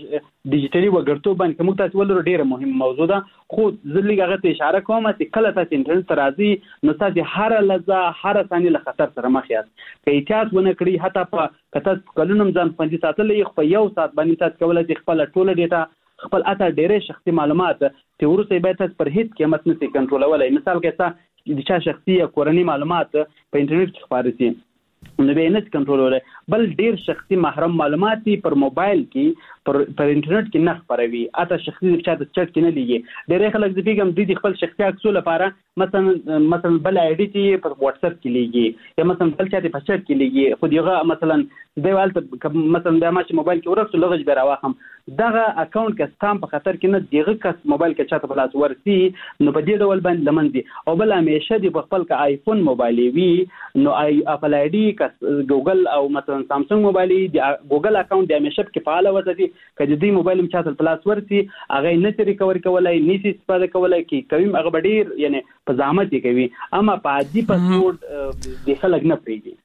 ډیجیټلي وګړتوب باندې که موږ تاسو ولرو ډېره مهمه موضوع ده، خو زه لږ هغه ته اشاره کوم چې کله تاسو انټرنیټ ته راځئ نو تاسو هره لحظه هره ثانیه له خطر سره مخ یاست. که احتیاط ونه کړئ حتی په که تاسو کلونه هم ځان خوندي ساتلی خو په یو ساعت باندې تاسو کولی شئ خپله ټوله ډیټا خپل اته ډېرې شخصي معلومات چې وروسته یې باید تاسو پر هېڅ قیمت نشئ کنټرولولی. مثال که څه د چا شخصي یا کورني معلومات په انټرنیټ کې خپاره شي نو به یې نشي کنټرولولی. بل ډېر شخصي محرم معلومات پر موبایل کې پر پر انټرنیټ کې نه خپروي، اته شخصي چا د چټ کې نه لیږي. ډېری خلک زه پوهېږم دوی د خپل شخصي عکسو لپاره مثلا مثلا بل آی ډي چې پر واټساپ کې لیږي یا مثلا بل چا ته په چټ کې لیږي، خو دغه مثلا دی هلته مثلا بیا ما چې موبایل کې ورسو لغه بیا راواخم دغه اکاونټ که ستا په خطر کې نه دغه کس موبایل کې چاته په لاس ورسي نو په دې ډول باندې له منځي. او بل همیشه دې په خپل که آیفون موبایل وي نو آی اپل آی ډي که ګوګل او مثلا سامسونګ موبایل د ګوګل اکاونټ د همیشه پکې فعاله وساتي. که د دوی موبایل هم چاته په لاس ورسي هغه یې نشي ریکوري کولی، نشي استفاده کولی، کې کوي هغه به ډېر یعنې په زحمت یې کوي، اما په عادي پاسورډ د خلک نه پرېږدي.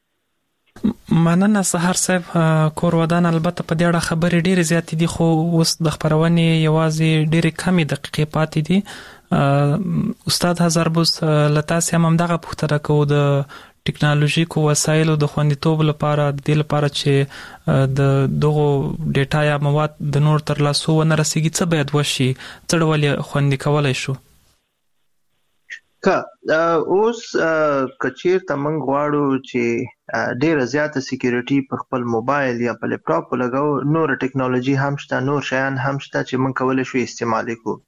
مننه سحر صاحب. کور ودان البته په دې اړه خبرې ډېرې زیاتې دي خو اوس د خپرونې یوازې ډېرې کمې دقیقې پاتې دي. استاد هزاربوس له تاسې هم همدغه پوښتنه کوو د ټکنالوژیکو وسایلو د خوندیتوب لپاره د دې لپاره چې د دغو ډیټا یا مواد د نور تر لاسو ونه رسیږي څه باید وشي، څه ډول یې خوندي کولی شو؟ که اوس که چېرته موږ غواړو چې ډېره زیاته سیکیورټي په خپل موبایل یا په لیپټاپ ولګو، نور ټکنالوژي هم شته، نور شیان هم شته چې موږ کولی شو استعمال کړو.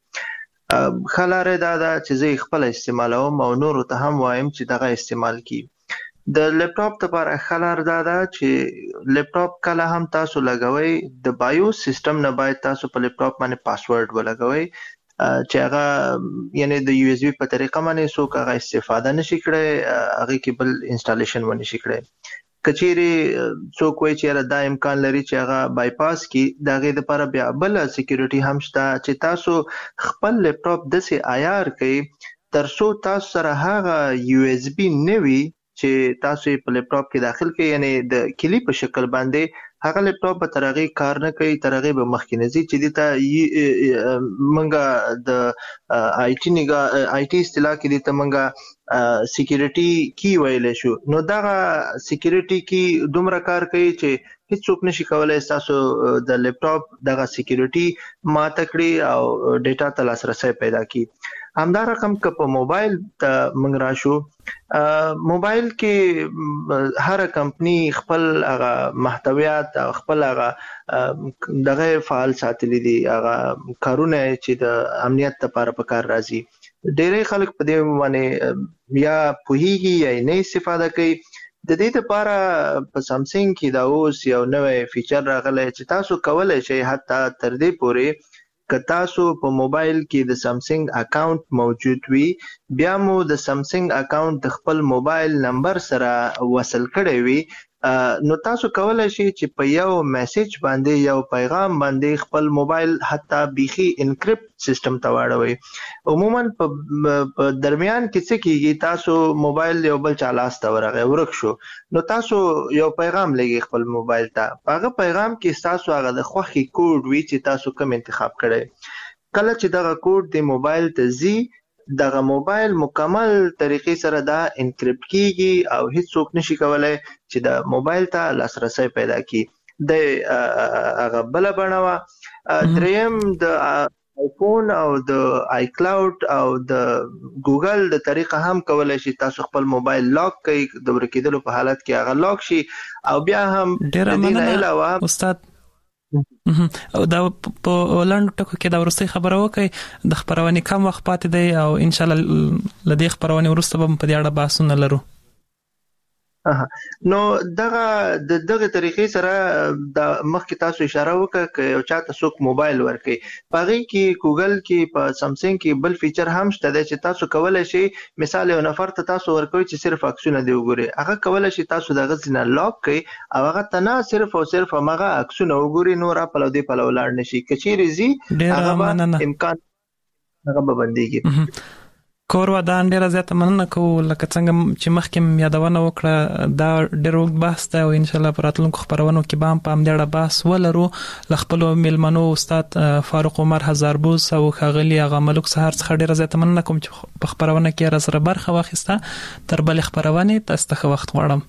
ښه لاره دا ده چې زه یې خپله استعمالوم او نورو ته هم وایم چې دغه استعمال کړي. د لپټاپ لپاره خلار دا ده چې لپټاپ کله هم تاسو لګوي د بایوس سیستم نه باید تاسو په لپټاپ باندې پاسورډ ولګوي چې هغه یعنی د یو ایس بي په طریقه باندې څوک هغه استفاده نشي کړی هغه کې بل انسټالیشن ونی شي کړی کچيري څوک وایي چې دا امکان لري چې هغه بایپاس کی دغه لپاره بیا بل سکیورټي هم شته چې تاسو خپل لپټاپ د سي آیار کوي ترڅو تاسو سره هغه یو ایس بي نوي چې تاسو په لپټاپ کې داخل کړئ یعنی د کلی په شکل باندې هغه لپټاپ په ترغه کار نه کوي ترغه به مخکې نزي چې دته منګه د آی ټي نګه آی ټي اصطلاح کې دته منګه سکیورټي کی ویل شو نو دا سکیورټي کی دومره کار کوي چې هیڅوک نشي کولای تاسو د لپټاپ دغه سکیورټي ماته کړی او ډیټا ته لاسرسي پیدا کړي همدا رقم که په موبایل ته موږ راشو موبایل کې هر کمپنی خپل هغه محتویات خپل هغه دغه فعال ساتلي دي هغه کارونه چې د امنیت لپاره په کار راځي ډېری خلک په دې باندې یا پوهیږي یا نه استفاده کوي د دې لپاره په سامسنګ کې دا اوس یو نوې فیچر راغلی چې تاسو کولای شئ حتی تر دې پورې که تاسو په موبایل کې د سامسنګ اکاونټ موجود وي بیا مو د سامسنګ اکاونټ د خپل موبایل نمبر سره وصل کړی وي نو تاسو کولای شئ چې په یو میسج باندې یو پیغام باندې خپل موبایل حتی بيخي انکریپټ سیستم ته واړوي عموما په درمیان کې څه کیږي تاسو موبایل یو بل چا لاس ته ورغی ورک شو نو تاسو یو پیغام لګي خپل موبایل ته هغه پیغام کې تاسو هغه د خوخي کوډ وی چې تاسو کوم انتخاب کړئ کله چې دغه کوډ د موبایل ته زی دغه موبایل مکمل طریقې سره دا انکریپټ کیږي او هیڅ څوک نشي کولای چې د موبایل ته لاسرسي پیدا کړي د هغه بل بڼه دریم د آیفون او د آی کلاود او د ګوګل د طریقه هم کولای شي تاسو خپل موبایل لاک کړئ د ورکیدلو په حالت کې هغه لاک شي او بیا هم ډیر مننه استاد او دا په لاند ټکو کې دا ورسته خبره وکي د خبرونه کم وخت پاتې دی او ان شاء الله لدی خبرونه ورسته به په دې اړه بحثونه لرو نو دغه د دغه طریقې سره د مخکې تاسو اشاره وکړه چې یو چاته څوک موبایل ورکړي پغې کې ګوګل کې په سامسنګ کې بل فیچر هم شته چې تاسو کولای شئ مثال یو نفر ته تاسو ورکوي چې صرف عکسونه دی وګوري هغه کولای شي تاسو دغه ځنه لاک کړئ او هغه تنه صرف او صرف هغه عکسونه وګوري نور په لودي په لولاړ نشي کچېری زی هغه امکان هغه به بنديږي کور ودان ډیره زیاته مننه کوو لکه څنګه چې مخکې یادونه وکړه دا ډېر وخت بحث دی او ان شاء الله پراتلونکو خبرونو کې به هم په همدې اړه بحث ولرو ل خپل میلمنو استاد فاروق عمر هزاربوس او ښاغلي هغه ملک سهار څخه ډیره زیاته مننه کوم چې په خبرونه کې را سره برخه واخیسته تر بل خبرونه تاسو ته وخت غواړم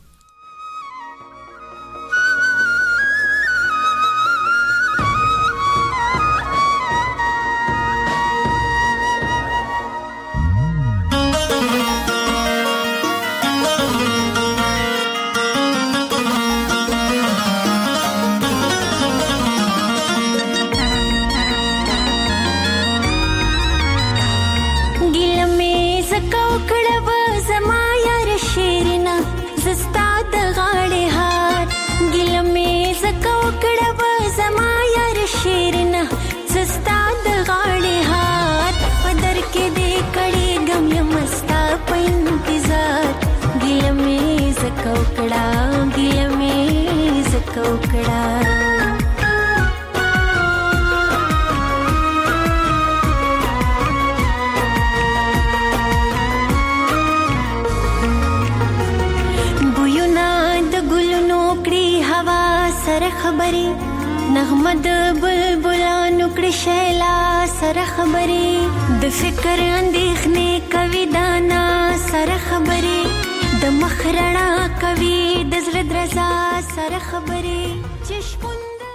نغمد بلبلانو کړي شیلا سره خبرې د فکر اندېښنې کوي دانا سره خبرې د مخ رڼا کوي د زړه درزا سره خبرې